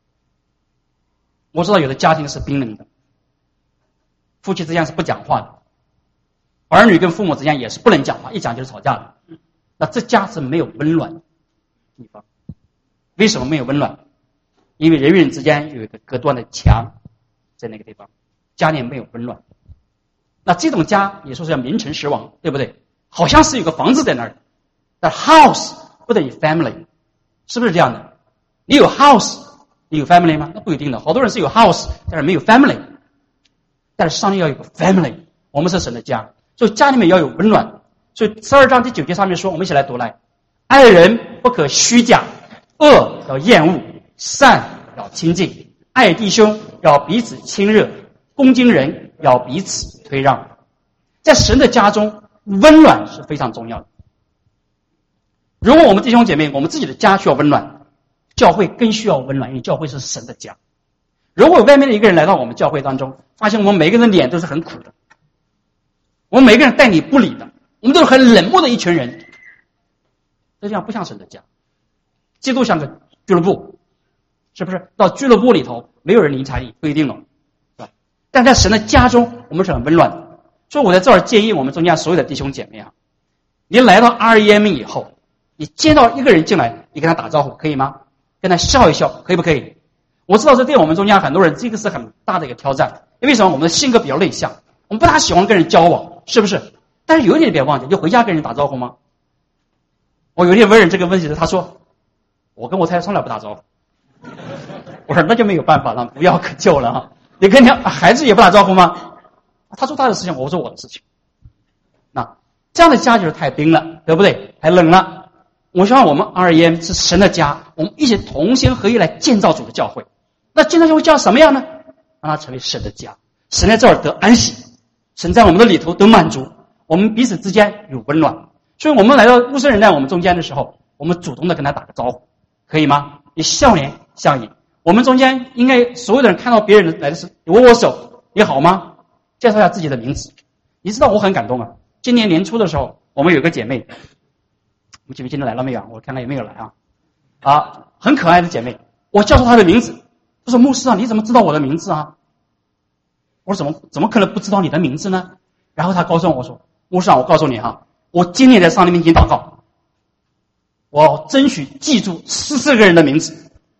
我知道有的家庭是冰冷的，夫妻之间是不讲话的，儿女跟父母之间也是不能讲话，一讲就是吵架的。那这家是没有温暖的地方。为什么没有温暖？因为人与人之间有一个隔断的墙在那个地方，家里没有温暖。那这种家也说是要名存实亡，对不对？好像是有个房子在那儿，但 house 不等于 family， 是不是这样的？你有 house， 你有 family 吗？那不一定的，好多人是有 house， 但是没有 family。但是上帝要有个 family， 我们是神的家，所以家里面要有温暖。所以12章第9节上面说，我们一起来读来：爱人不可虚假，恶要厌恶，善要亲近，爱弟兄要彼此亲热，恭敬人要彼此推让。在神的家中，温暖是非常重要的。如果我们弟兄姐妹，我们自己的家需要温暖，教会更需要温暖，因为教会是神的家。如果外面的一个人来到我们教会当中，发现我们每个人的脸都是很苦的，我们每个人待你不理的，我们都是很冷漠的一群人，这样不像神的家。基督像个俱乐部，是不是？到俱乐部里头没有人理睬你，不一定了，是吧？但在神的家中，我们是很温暖的。所以我在这儿建议我们中间所有的弟兄姐妹啊，你来到 REM 以后，你见到一个人进来，你跟他打招呼可以吗？跟他笑一笑可以不可以？我知道这对我们中间很多人这个是很大的一个挑战，因为什么？我们的性格比较内向，我们不大喜欢跟人交往，是不是？但是有一点别忘记，就回家跟人打招呼吗？我有一天问人这个问题时，他说我跟我太太从来不打招呼。我说那就没有办法了，不要可救了啊！你跟你孩子也不打招呼吗？他做他的事情，我做我的事情。那这样的家就是太冰了，对不对？太冷了。我希望我们 REM 是神的家，我们一起同心合一来建造主的教会。那建造教会叫什么样呢？让它成为神的家，神在这儿得安息，神在我们的里头得满足，我们彼此之间有温暖。所以我们来到陌生人在我们中间的时候，我们主动的跟他打个招呼，可以吗？你笑脸相迎。我们中间应该所有的人看到别人来的时候，你握握手，你好吗？介绍一下自己的名字。你知道我很感动啊！今年年初的时候，我们有个姐妹，我们姐妹今天来了没有？我看看有没有来啊？很可爱的姐妹，我叫出她的名字，她说牧师啊，你怎么知道我的名字啊？我说怎么可能不知道你的名字呢？然后她告诉我说，牧师啊，我告诉你我今年在上帝面前祷告，我争取记住14个人的名字。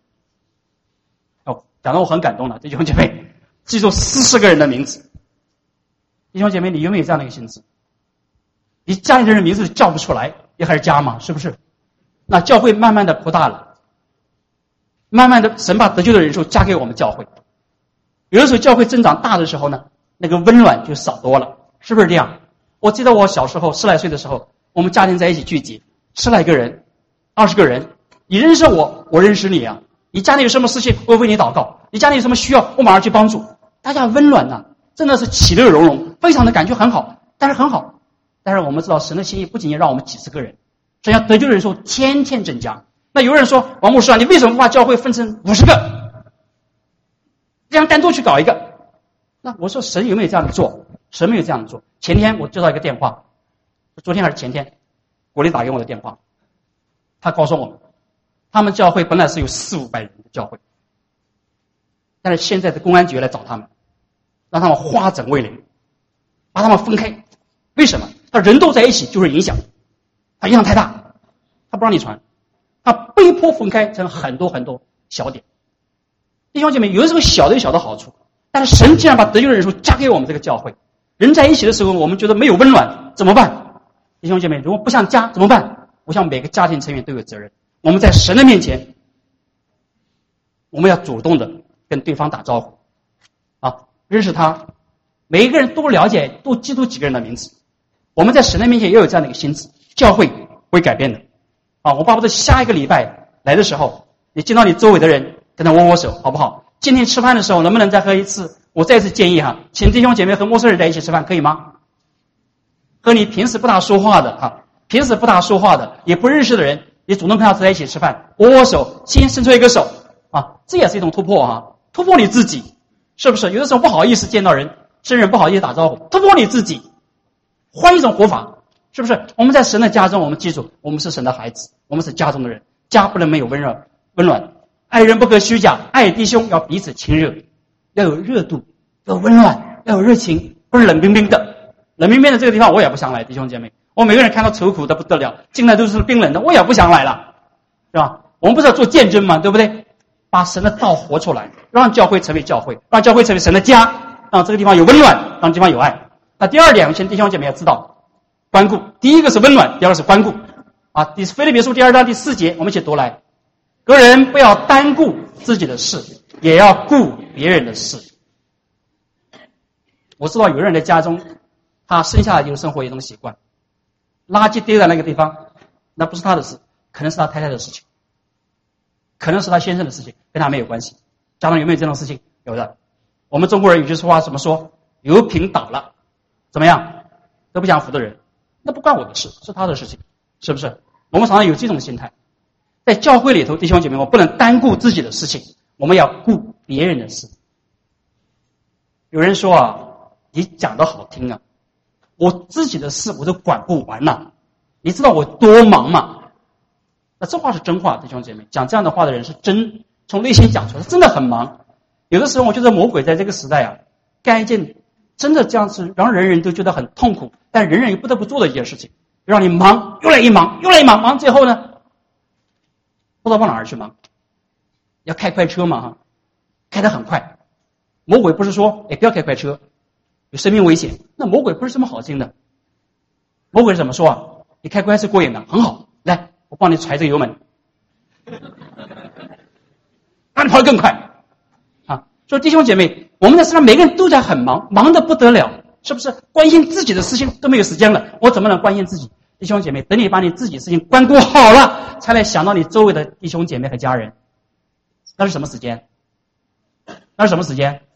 讲得我很感动了，弟兄姐妹，记住14个人的名字。弟兄姐妹，你有没有这样的一个心智？你家里的人名字叫不出来，也还是家嘛，是不是？那教会慢慢的扩大了，慢慢的神把得救的人数加给我们教会。有的时候教会增长大的时候呢，那个温暖就少多了，是不是这样？我记得我小时候10来岁的时候，我们家庭在一起聚集，10来个人，20个人，你认识我，我认识你啊。你家里有什么事情，我为你祷告；你家里有什么需要，我马上去帮助。大家温暖呐，真的是其乐融融，非常的感觉很好。但是我们知道神的心意不仅仅让我们几十个人，神要得救的人数天天增加。那有人说，王牧师啊，你为什么不把教会分成50个，这样单独去搞一个？那我说神有没有这样的做？神没有这样的做。前天我接到一个电话，昨天还是前天，国里打给我的电话，他告诉我们，他们教会本来是有400-500人的教会，但是现在的公安局来找他们，让他们化整为零，把他们分开。为什么？他人都在一起就是影响，他影响太大，他不让你传，他被迫分开成很多很多小点。弟兄姐妹，有的时候小的有小的好处，但是神既然把得救的人数加给我们这个教会，人在一起的时候我们觉得没有温暖，怎么办？弟兄姐妹，如果不像家怎么办？我想每个家庭成员都有责任。我们在神的面前，我们要主动的跟对方打招呼认识他，每一个人都了解，都记住几个人的名字。我们在神的面前也有这样的一个心智，教会会改变的我巴不得下一个礼拜来的时候，你见到你周围的人跟他握握手，好不好？今天吃饭的时候能不能再喝一次？我再次建议请弟兄姐妹和陌生人在一起吃饭，可以吗？和你平时不大说话的也不认识的人，你主动跟他在一起吃饭，握握手，先伸出一个手这也是一种突破突破你自己，是不是？有的时候不好意思见到人，生人不好意思打招呼，突破你自己，换一种活法，是不是？我们在神的家中，我们记住，我们是神的孩子，我们是家中的人，家不能没有温暖，爱人不可虚假，爱弟兄要彼此亲热，要有热度，要有温暖，要有热情，不是冷冰冰的。冷冰冰的这个地方我也不想来，弟兄姐妹，我每个人看到愁苦的不得了，进来都是冰冷的，我也不想来了，是吧？我们不是要做见证吗？对不对？把神的道活出来，让教会成为教会，让教会成为神的家，让这个地方有温暖，让地方有爱。那第二点，我们弟兄姐妹要知道关顾。第一个是温暖，第二个是关顾腓立比书第2章第4节，我们一起读来。 个人不要单顾自己的事，也要顾别人的事。我知道有人在家中，他生下来就生活一种习惯，垃圾丢在那个地方，那不是他的事，可能是他太太的事情，可能是他先生的事情，跟他没有关系。家中有没有这种事情？有的。我们中国人有句话怎么说？油瓶倒了，怎么样？都不想扶的人，那不关我的事，是他的事情，是不是？我们常常有这种心态。在教会里头，弟兄姐妹，我不能单顾自己的事情，我们要顾别人的事。有人说啊，你讲得好听啊，我自己的事我都管不完了，你知道我多忙吗？那这话是真话，弟兄姐妹，讲这样的话的人是真从内心讲出来，真的很忙。有的时候我觉得魔鬼在这个时代啊，干一件真的这样子让人人都觉得很痛苦，但人人又不得不做的一件事情，让你忙，又来一忙，又来一忙，忙最后呢，不知道往哪儿去忙。要开快车嘛哈，开得很快。魔鬼不是说，不要开快车，有生命危险。那魔鬼不是这么好心的。魔鬼是怎么说啊？你开快车过瘾的，很好，来，我帮你踩这个油门，让你跑得更快。所以弟兄姐妹，我们在世上每个人都在很忙，忙得不得了，是不是？关心自己的事情都没有时间了，我怎么能关心自己？弟兄姐妹，等你把你自己的事情关顾好了，才来想到你周围的弟兄姐妹和家人。那是什么时间？那是什么时间？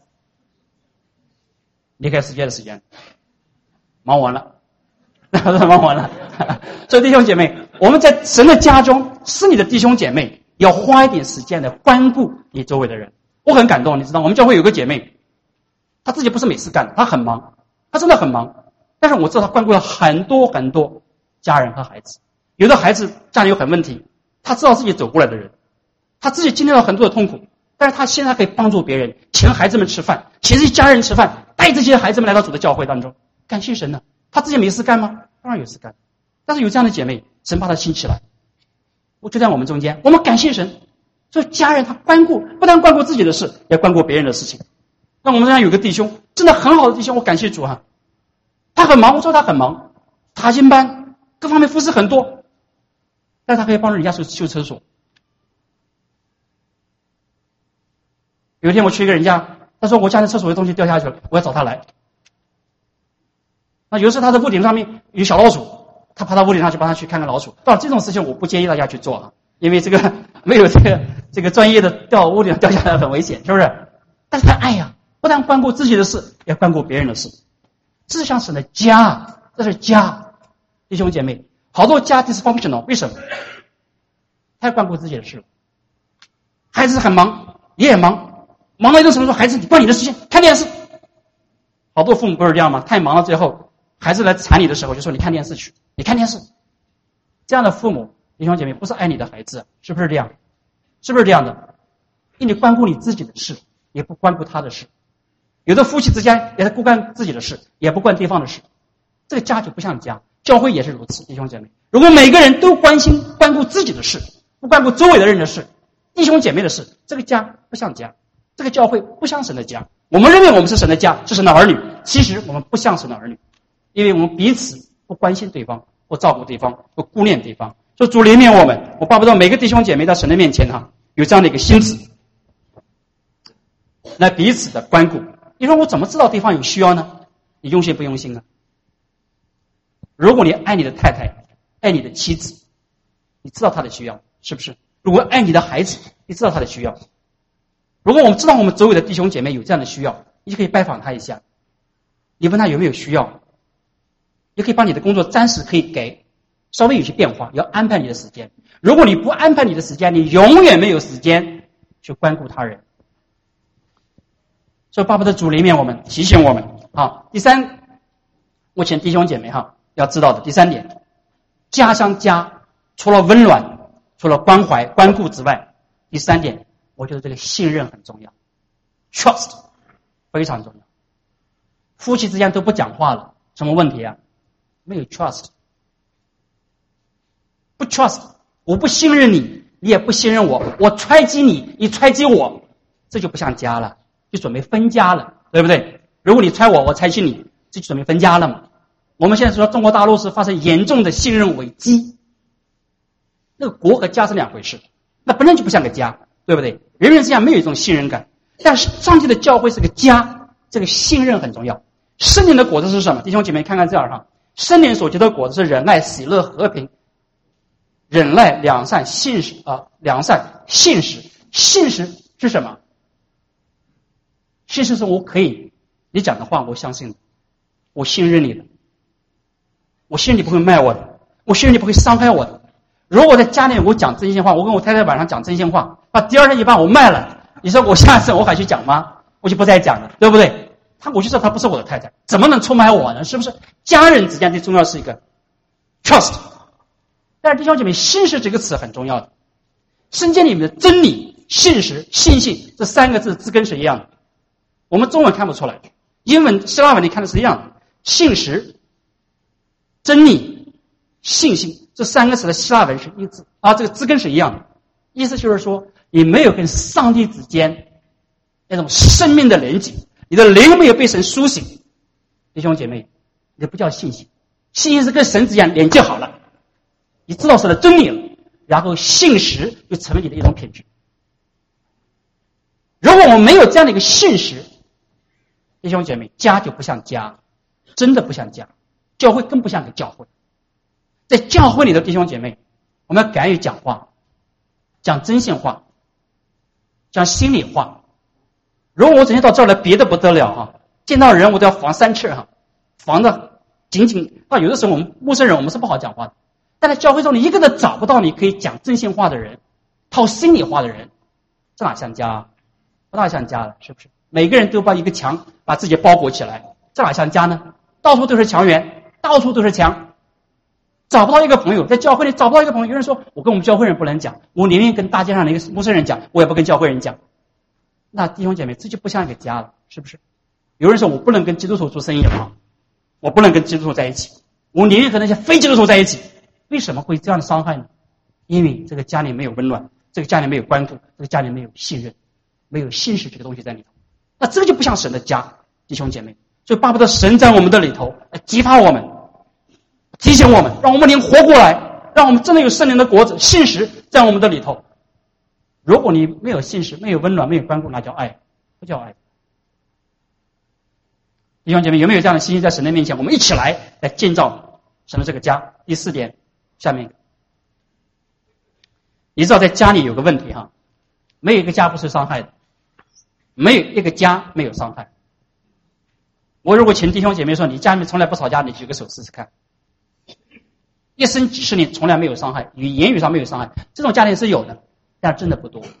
离开世界的时间。忙完了，忙完了。所以弟兄姐妹，我们在神的家中，是你的弟兄姐妹，要花一点时间的关顾你周围的人。我很感动，你知道，我们教会有个姐妹，她自己不是没事干的，她很忙，她真的很忙。但是我知道她关顾了很多很多家人和孩子。有的孩子家里有很问题，她知道自己走过来的人，她自己经历了很多的痛苦，但是她现在可以帮助别人，请孩子们吃饭，请这些家人吃饭，带这些孩子们来到主的教会当中，感谢神呢。她自己没事干吗？当然有事干。但是有这样的姐妹，神把她兴起来，我就在我们中间，我们感谢神。所以家人他关顾，不但关顾自己的事，也关顾别人的事情。那我们这样有个弟兄，真的很好的弟兄，我感谢主啊。他很忙，我说他很忙，查经班各方面服侍很多，但是他可以帮助人家修厕所。有一天我去一个人家，他说我家的厕所的东西掉下去了，我要找他来。那有时他的屋顶上面有小老鼠，他爬到屋顶上去帮他去看看老鼠。当然这种事情我不建议大家去做啊，因为这个没有这个专业的掉屋顶掉下来很危险，是不是？但是他爱呀，不但关顾自己的事，也关顾别人的事。这是像神的家，这是家。弟兄姐妹，好多家 dysfunctional， 为什么？太关顾自己的事了。孩子很忙，也很忙，忙到一种程度说，孩子你关你的事情，看电视。好多父母不是这样吗？太忙了，最后孩子来缠你的时候，就说你看电视去，你看电视。这样的父母，弟兄姐妹，不是爱你的孩子，是不是这样？是不是这样的？因为你关顾你自己的事，也不关顾他的事。有的夫妻之间也是不关自己的事，也不关对方的事，这个家就不像家。教会也是如此，弟兄姐妹，如果每个人都关顾自己的事，不关顾周围的人的事，弟兄姐妹的事，这个家不像家，这个教会不像神的家。我们认为我们是神的家，是神的儿女，其实我们不像神的儿女，因为我们彼此不关心对方，不照顾对方，不顾念对方。所以主怜悯我们，我巴不得每个弟兄姐妹在神的面前有这样的一个心智，来彼此的关顾。你说我怎么知道对方有需要呢？你用心不用心啊？如果你爱你的太太，爱你的妻子，你知道她的需要，是不是？如果爱你的孩子，你知道他的需要。如果我们知道我们周围的弟兄姐妹有这样的需要，你就可以拜访他一下，你问他有没有需要，也可以把你的工作暂时可以给稍微有些变化，要安排你的时间。如果你不安排你的时间，你永远没有时间去关顾他人。所以巴不得主怜悯我们，提醒我们。好，第三，目前弟兄姐妹要知道的第三点，家乡家除了温暖，除了关怀关顾之外，第三点，我觉得这个信任很重要， trust 非常重要。夫妻之间都不讲话了，什么问题啊？没有 trust， 不 trust， 我不信任你，你也不信任我，我揣忌你，你揣忌我，这就不像家了，就准备分家了，对不对？如果你揣我，我猜忌你，这就准备分家了嘛。我们现在说中国大陆是发生严重的信任危机，那个国和家是两回事。 那本来就不像个家，对不对？人之间没有一种信任感。但是上帝的教会是个家，这个信任很重要。圣灵的果子是什么？弟兄姐妹看看这儿哈，圣灵所结的果子是仁爱、喜乐、和平、忍耐、良善、信实良善、信实。信实是什么？信实是我可以你讲的话我相信的，我信任你的，我信任你不会卖我的，我信任你不会伤害我的。如果在家里我讲真心话，我跟我太太晚上讲真心话，把第二天就把我卖了，你说我下次我还去讲吗？我就不再讲了，对不对？我就知道她不是我的太太，怎么能出卖我呢？是不是？家人之间最重要是一个 trust。 但是弟兄姐妹，信实这个词很重要的，圣经里面的真理、信实、信心这三个字字根是一样的，我们中文看不出来，英文希腊文你看的是一样的。信实、真理、信心这三个词的希腊文是一字这个字根是一样的，意思就是说你没有跟上帝之间那种生命的连接，你的灵没有被神苏醒，弟兄姐妹，这不叫信心。信心是跟神之间连接好了，你知道神的真理了，然后信实就成为你的一种品质。如果我们没有这样的一个信实，弟兄姐妹，家就不像家，真的不像家，教会更不像个教会。在教会里的弟兄姐妹，我们要敢于讲话，讲真心话，讲心里话。如果我整天到这儿来，别的不得了见到人我都要防3尺防的紧紧有的时候我们陌生人我们是不好讲话的，但在教会中你一个都找不到你可以讲真心话的人，套心里话的人，这哪像家？不大像家了，是不是？每个人都把一个墙把自己包裹起来，这哪像家呢？到处都是墙垣，到处都是墙，找不到一个朋友。在教会里找不到一个朋友，有人说我跟我们教会人不能讲，我宁愿跟大街上的一个陌生人讲，我也不跟教会人讲。那弟兄姐妹，这就不像一个家了，是不是？有人说我不能跟基督徒做生意了我不能跟基督徒在一起，我宁愿跟那些非基督徒在一起。为什么会这样的伤害呢？因为这个家里没有温暖，这个家里没有关注，这个家里没有信任，没有信实这个东西在里头，那这个就不像神的家，弟兄姐妹。所以巴不得神在我们的里头来激发我们，提醒我们，让我们灵活过来，让我们真的有圣灵的果子信实在我们的里头。如果你没有信实，没有温暖，没有关顾，那叫爱，不叫爱。弟兄姐妹，有没有这样的信心在神的面前？我们一起来建造神的这个家。第4点，下面你知道在家里有个问题没有一个家不是伤害的，没有一个家没有伤害。我如果请弟兄姐妹说你家里面从来不吵架，你举个手试试看。一生几十年从来没有伤害，言语上没有伤害，这种家庭是有的，但真的不多。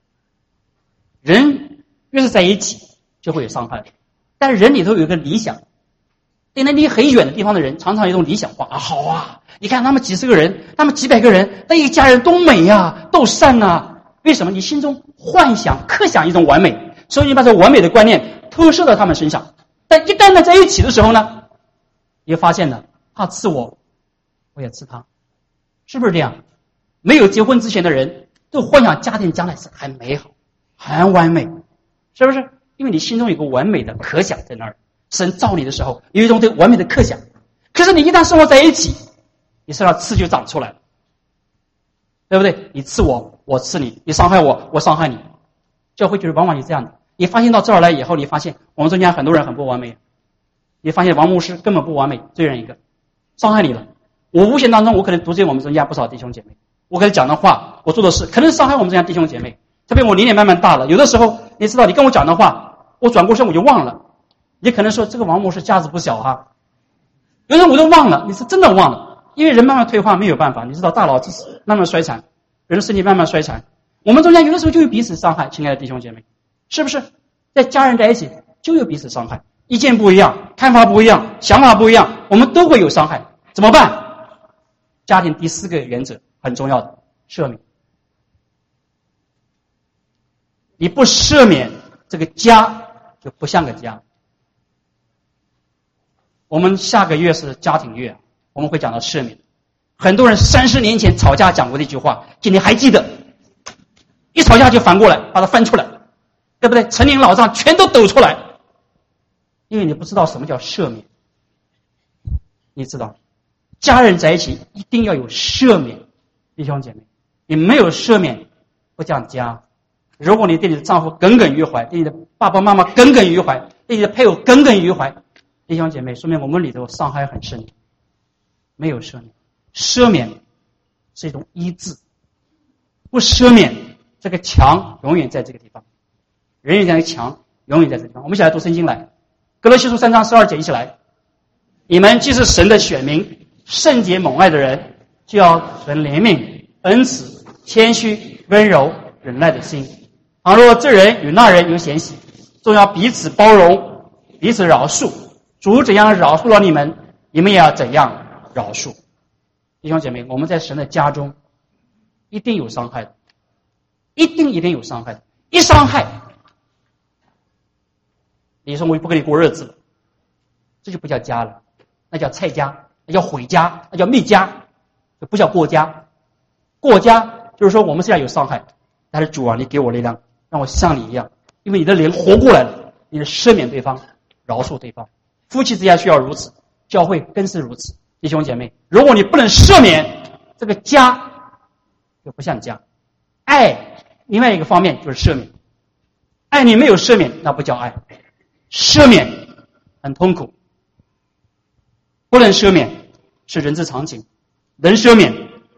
人越是在一起就会有伤害，但是人里头有一个理想，对那离很远的地方的人常常有一种理想化好啊，你看他们几十个人，他们几百个人，那一家人都美都善为什么？你心中幻想刻想一种完美，所以你把这完美的观念投射到他们身上。但一旦在一起的时候呢，你会发现呢，他吃我我也吃他，是不是这样？没有结婚之前的人都幻想家庭将来是很美好很完美，是不是？因为你心中有个完美的可想在那儿，神造你的时候有一种对完美的可想。可是你一旦生活在一起，你身上刺就长出来了，对不对？你刺我我刺你，你伤害我我伤害你。教会就是往往是这样的。你发现到这儿来以后，你发现我们中间很多人很不完美，你发现王牧师根本不完美，罪人一个，伤害你了。我无形当中我可能得罪我们中间不少弟兄姐妹，我跟他讲的话我做的事可能伤害我们中间弟兄姐妹。特别我年龄慢慢大了，有的时候你知道你跟我讲的话我转过身我就忘了，你可能说这个王牧师架子不小有的我都忘了，你是真的忘了，因为人慢慢退化没有办法，你知道大脑慢慢衰残，人的身体慢慢衰残，我们中间有的时候就有彼此伤害。亲爱的弟兄姐妹，是不是在家人在一起就有彼此伤害，意见不一样，看法不一样，想法不一样，我们都会有伤害，怎么办？家庭第4个原则很重要的，赦免。你不赦免，这个家就不像个家。我们下个月是家庭月，我们会讲到赦免。很多人30年前吵架讲过的一句话，今天还记得，一吵架就反过来把它翻出来，对不对？陈年老账全都抖出来，因为你不知道什么叫赦免。你知道家人在一起一定要有赦免，弟兄姐妹，你没有赦免不讲家。如果你对你的丈夫耿耿于怀，对你的爸爸妈妈耿耿于怀，对你的配偶耿耿于怀，弟兄姐妹，说明我们里头伤害很深，没有赦免。赦免是一种医治，不赦免，这个墙永远在这个地方，人与人的墙永远在这个地方。我们一起来读圣经来，哥罗西书3章12节，一起来。你们既是神的选民，圣洁蒙爱的人，就要存怜悯、恩慈、谦虚、温柔、忍耐的心。倘若这人与那人有嫌隙，总要彼此包容，彼此饶恕。主怎样饶恕了你们，你们也要怎样饶恕。弟兄姐妹，我们在神的家中一定有伤害的，一定有伤害的。一伤害，你说我不跟你过日子了，这就不叫家了，那叫拆家，那叫毁家，那叫灭家，这不叫过家。过家就是说我们虽然有伤害，但是主啊，你给我力量，让我像你一样，因为你的灵活过来了，你的赦免对方，饶恕对方。夫妻之间需要如此，教会更是如此。弟兄姐妹，如果你不能赦免，这个家就不像家。爱另外一个方面就是赦免，爱你没有赦免，那不叫爱。赦免很痛苦，不能赦免是人之常情，能赦免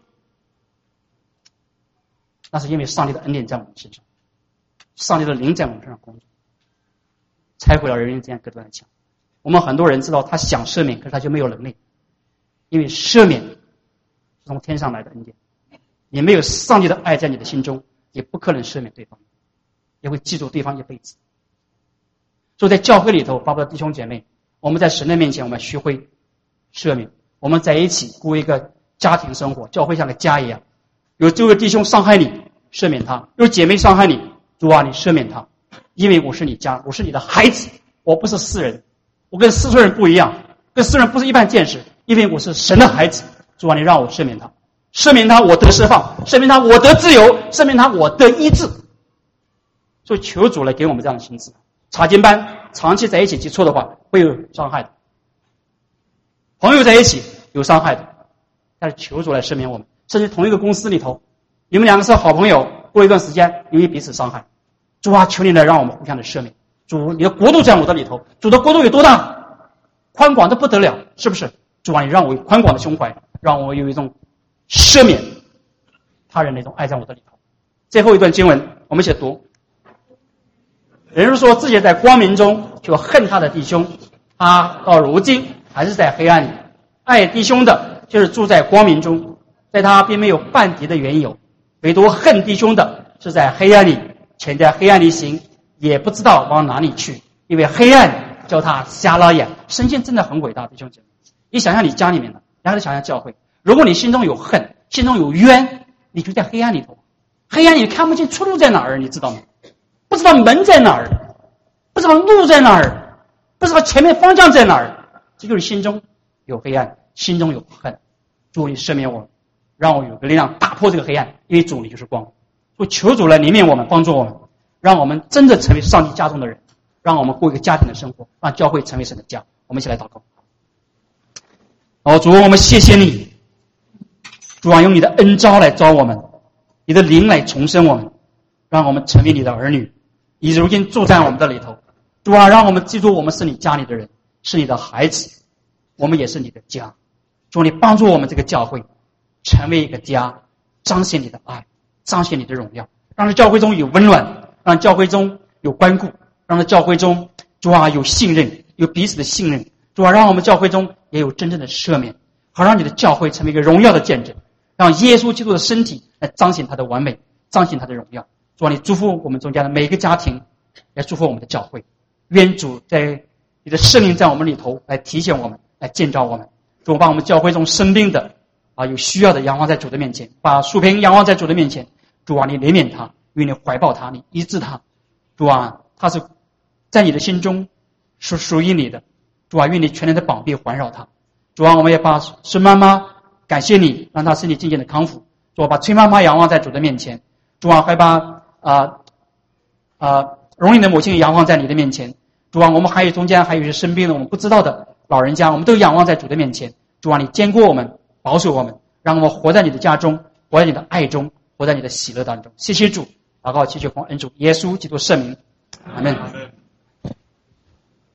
那是因为上帝的恩典在我们身上，上帝的灵在我们身上工作，拆毁了人与人之间隔断的墙。我们很多人知道他想赦免，可是他就没有能力，因为赦免是从天上来的恩典，你没有上帝的爱在你的心中，也不可能赦免对方，也会记住对方一辈子。所以在教会里头，巴不得弟兄姐妹，我们在神的面前，我们学会赦免，我们在一起过一个家庭生活，教会像个家一样。有这位弟兄伤害你，赦免他；有姐妹伤害你，主啊，你赦免他，因为我是你家，我是你的孩子，我不是世人，我跟世俗人不一样，跟世人不是一般见识，因为我是神的孩子。主啊，你让我赦免他，赦免他我得释放，赦免他我得自由，赦免他我得医治。所以求主来给我们这样的心智。查经班长期在一起记错的话，会有伤害的；朋友在一起有伤害的，但是求主来赦免我们。甚至同一个公司里头，你们两个是好朋友，过一段时间由于彼此伤害，主啊，求你来让我们互相的赦免。主，你的国度在我的里头，主的国度有多大？宽广的不得了，是不是？主啊，你让我有宽广的胸怀，让我有一种赦免他人的一种爱在我的里头。最后一段经文，我们一起读。人是说自己在光明中就恨他的弟兄，他到如今还是在黑暗里。爱弟兄的就是住在光明中，在他并没有半敌的缘由，唯独恨弟兄的是在黑暗里，潜在黑暗里行，也不知道往哪里去，因为黑暗叫他瞎了眼。圣经真的很伟大，弟兄姐妹，你想想你家里面的，然后想想教会，如果你心中有恨，心中有冤，你就在黑暗里头，黑暗里看不清出路在哪儿，你知道吗？不知道门在哪儿，不知道路在哪儿，不知道前面方向在哪儿，这就是心中有黑暗，心中有恨。主，你赦免我，让我有个力量打破这个黑暗，因为主你就是光。所以求主来怜悯我们，帮助我们，让我们真的成为上帝家中的人，让我们过一个家庭的生活，让教会成为神的家。我们一起来祷告。主，我们谢谢你，主啊，用你的恩召来召我们，你的灵来重生我们，让我们成为你的儿女，你如今住在我们的里头。主啊，让我们记住我们是你家里的人，是你的孩子，我们也是你的家。主，你帮助我们这个教会成为一个家，彰显你的爱，彰显你的荣耀，让这教会中有温暖，让教会中有关顾，让这教会中主啊有信任，有彼此的信任。主啊，让我们教会中也有真正的赦免，好让你的教会成为一个荣耀的见证，让耶稣基督的身体来彰显他的完美，彰显他的荣耀。主啊，你祝福我们中间的每一个家庭，也祝福我们的教会。愿主在你的圣灵在我们里头来提醒我们，来建造我们。主，把我们教会中生病的有需要的仰望在主的面前，把淑萍仰望在主的面前。主啊，你怜悯他，愿你怀抱他，你医治他。主啊，他是在你的心中是属于你的。主啊，愿你全能的膀臂环绕他。主啊，我们也把孙妈妈感谢你，让她身体渐渐的康复。主啊，把崔妈妈仰望在主的面前。主啊，还把荣颖的母亲仰望在你的面前。主啊，我们还有中间还有一些生病的我们不知道的老人家，我们都仰望在主的面前。主啊，你坚固我们，保守我们，让我们活在你的家中，活在你的爱中，活活在你的喜乐当中。谢谢主，祷告祈求奉恩主耶稣基督圣名，阿门。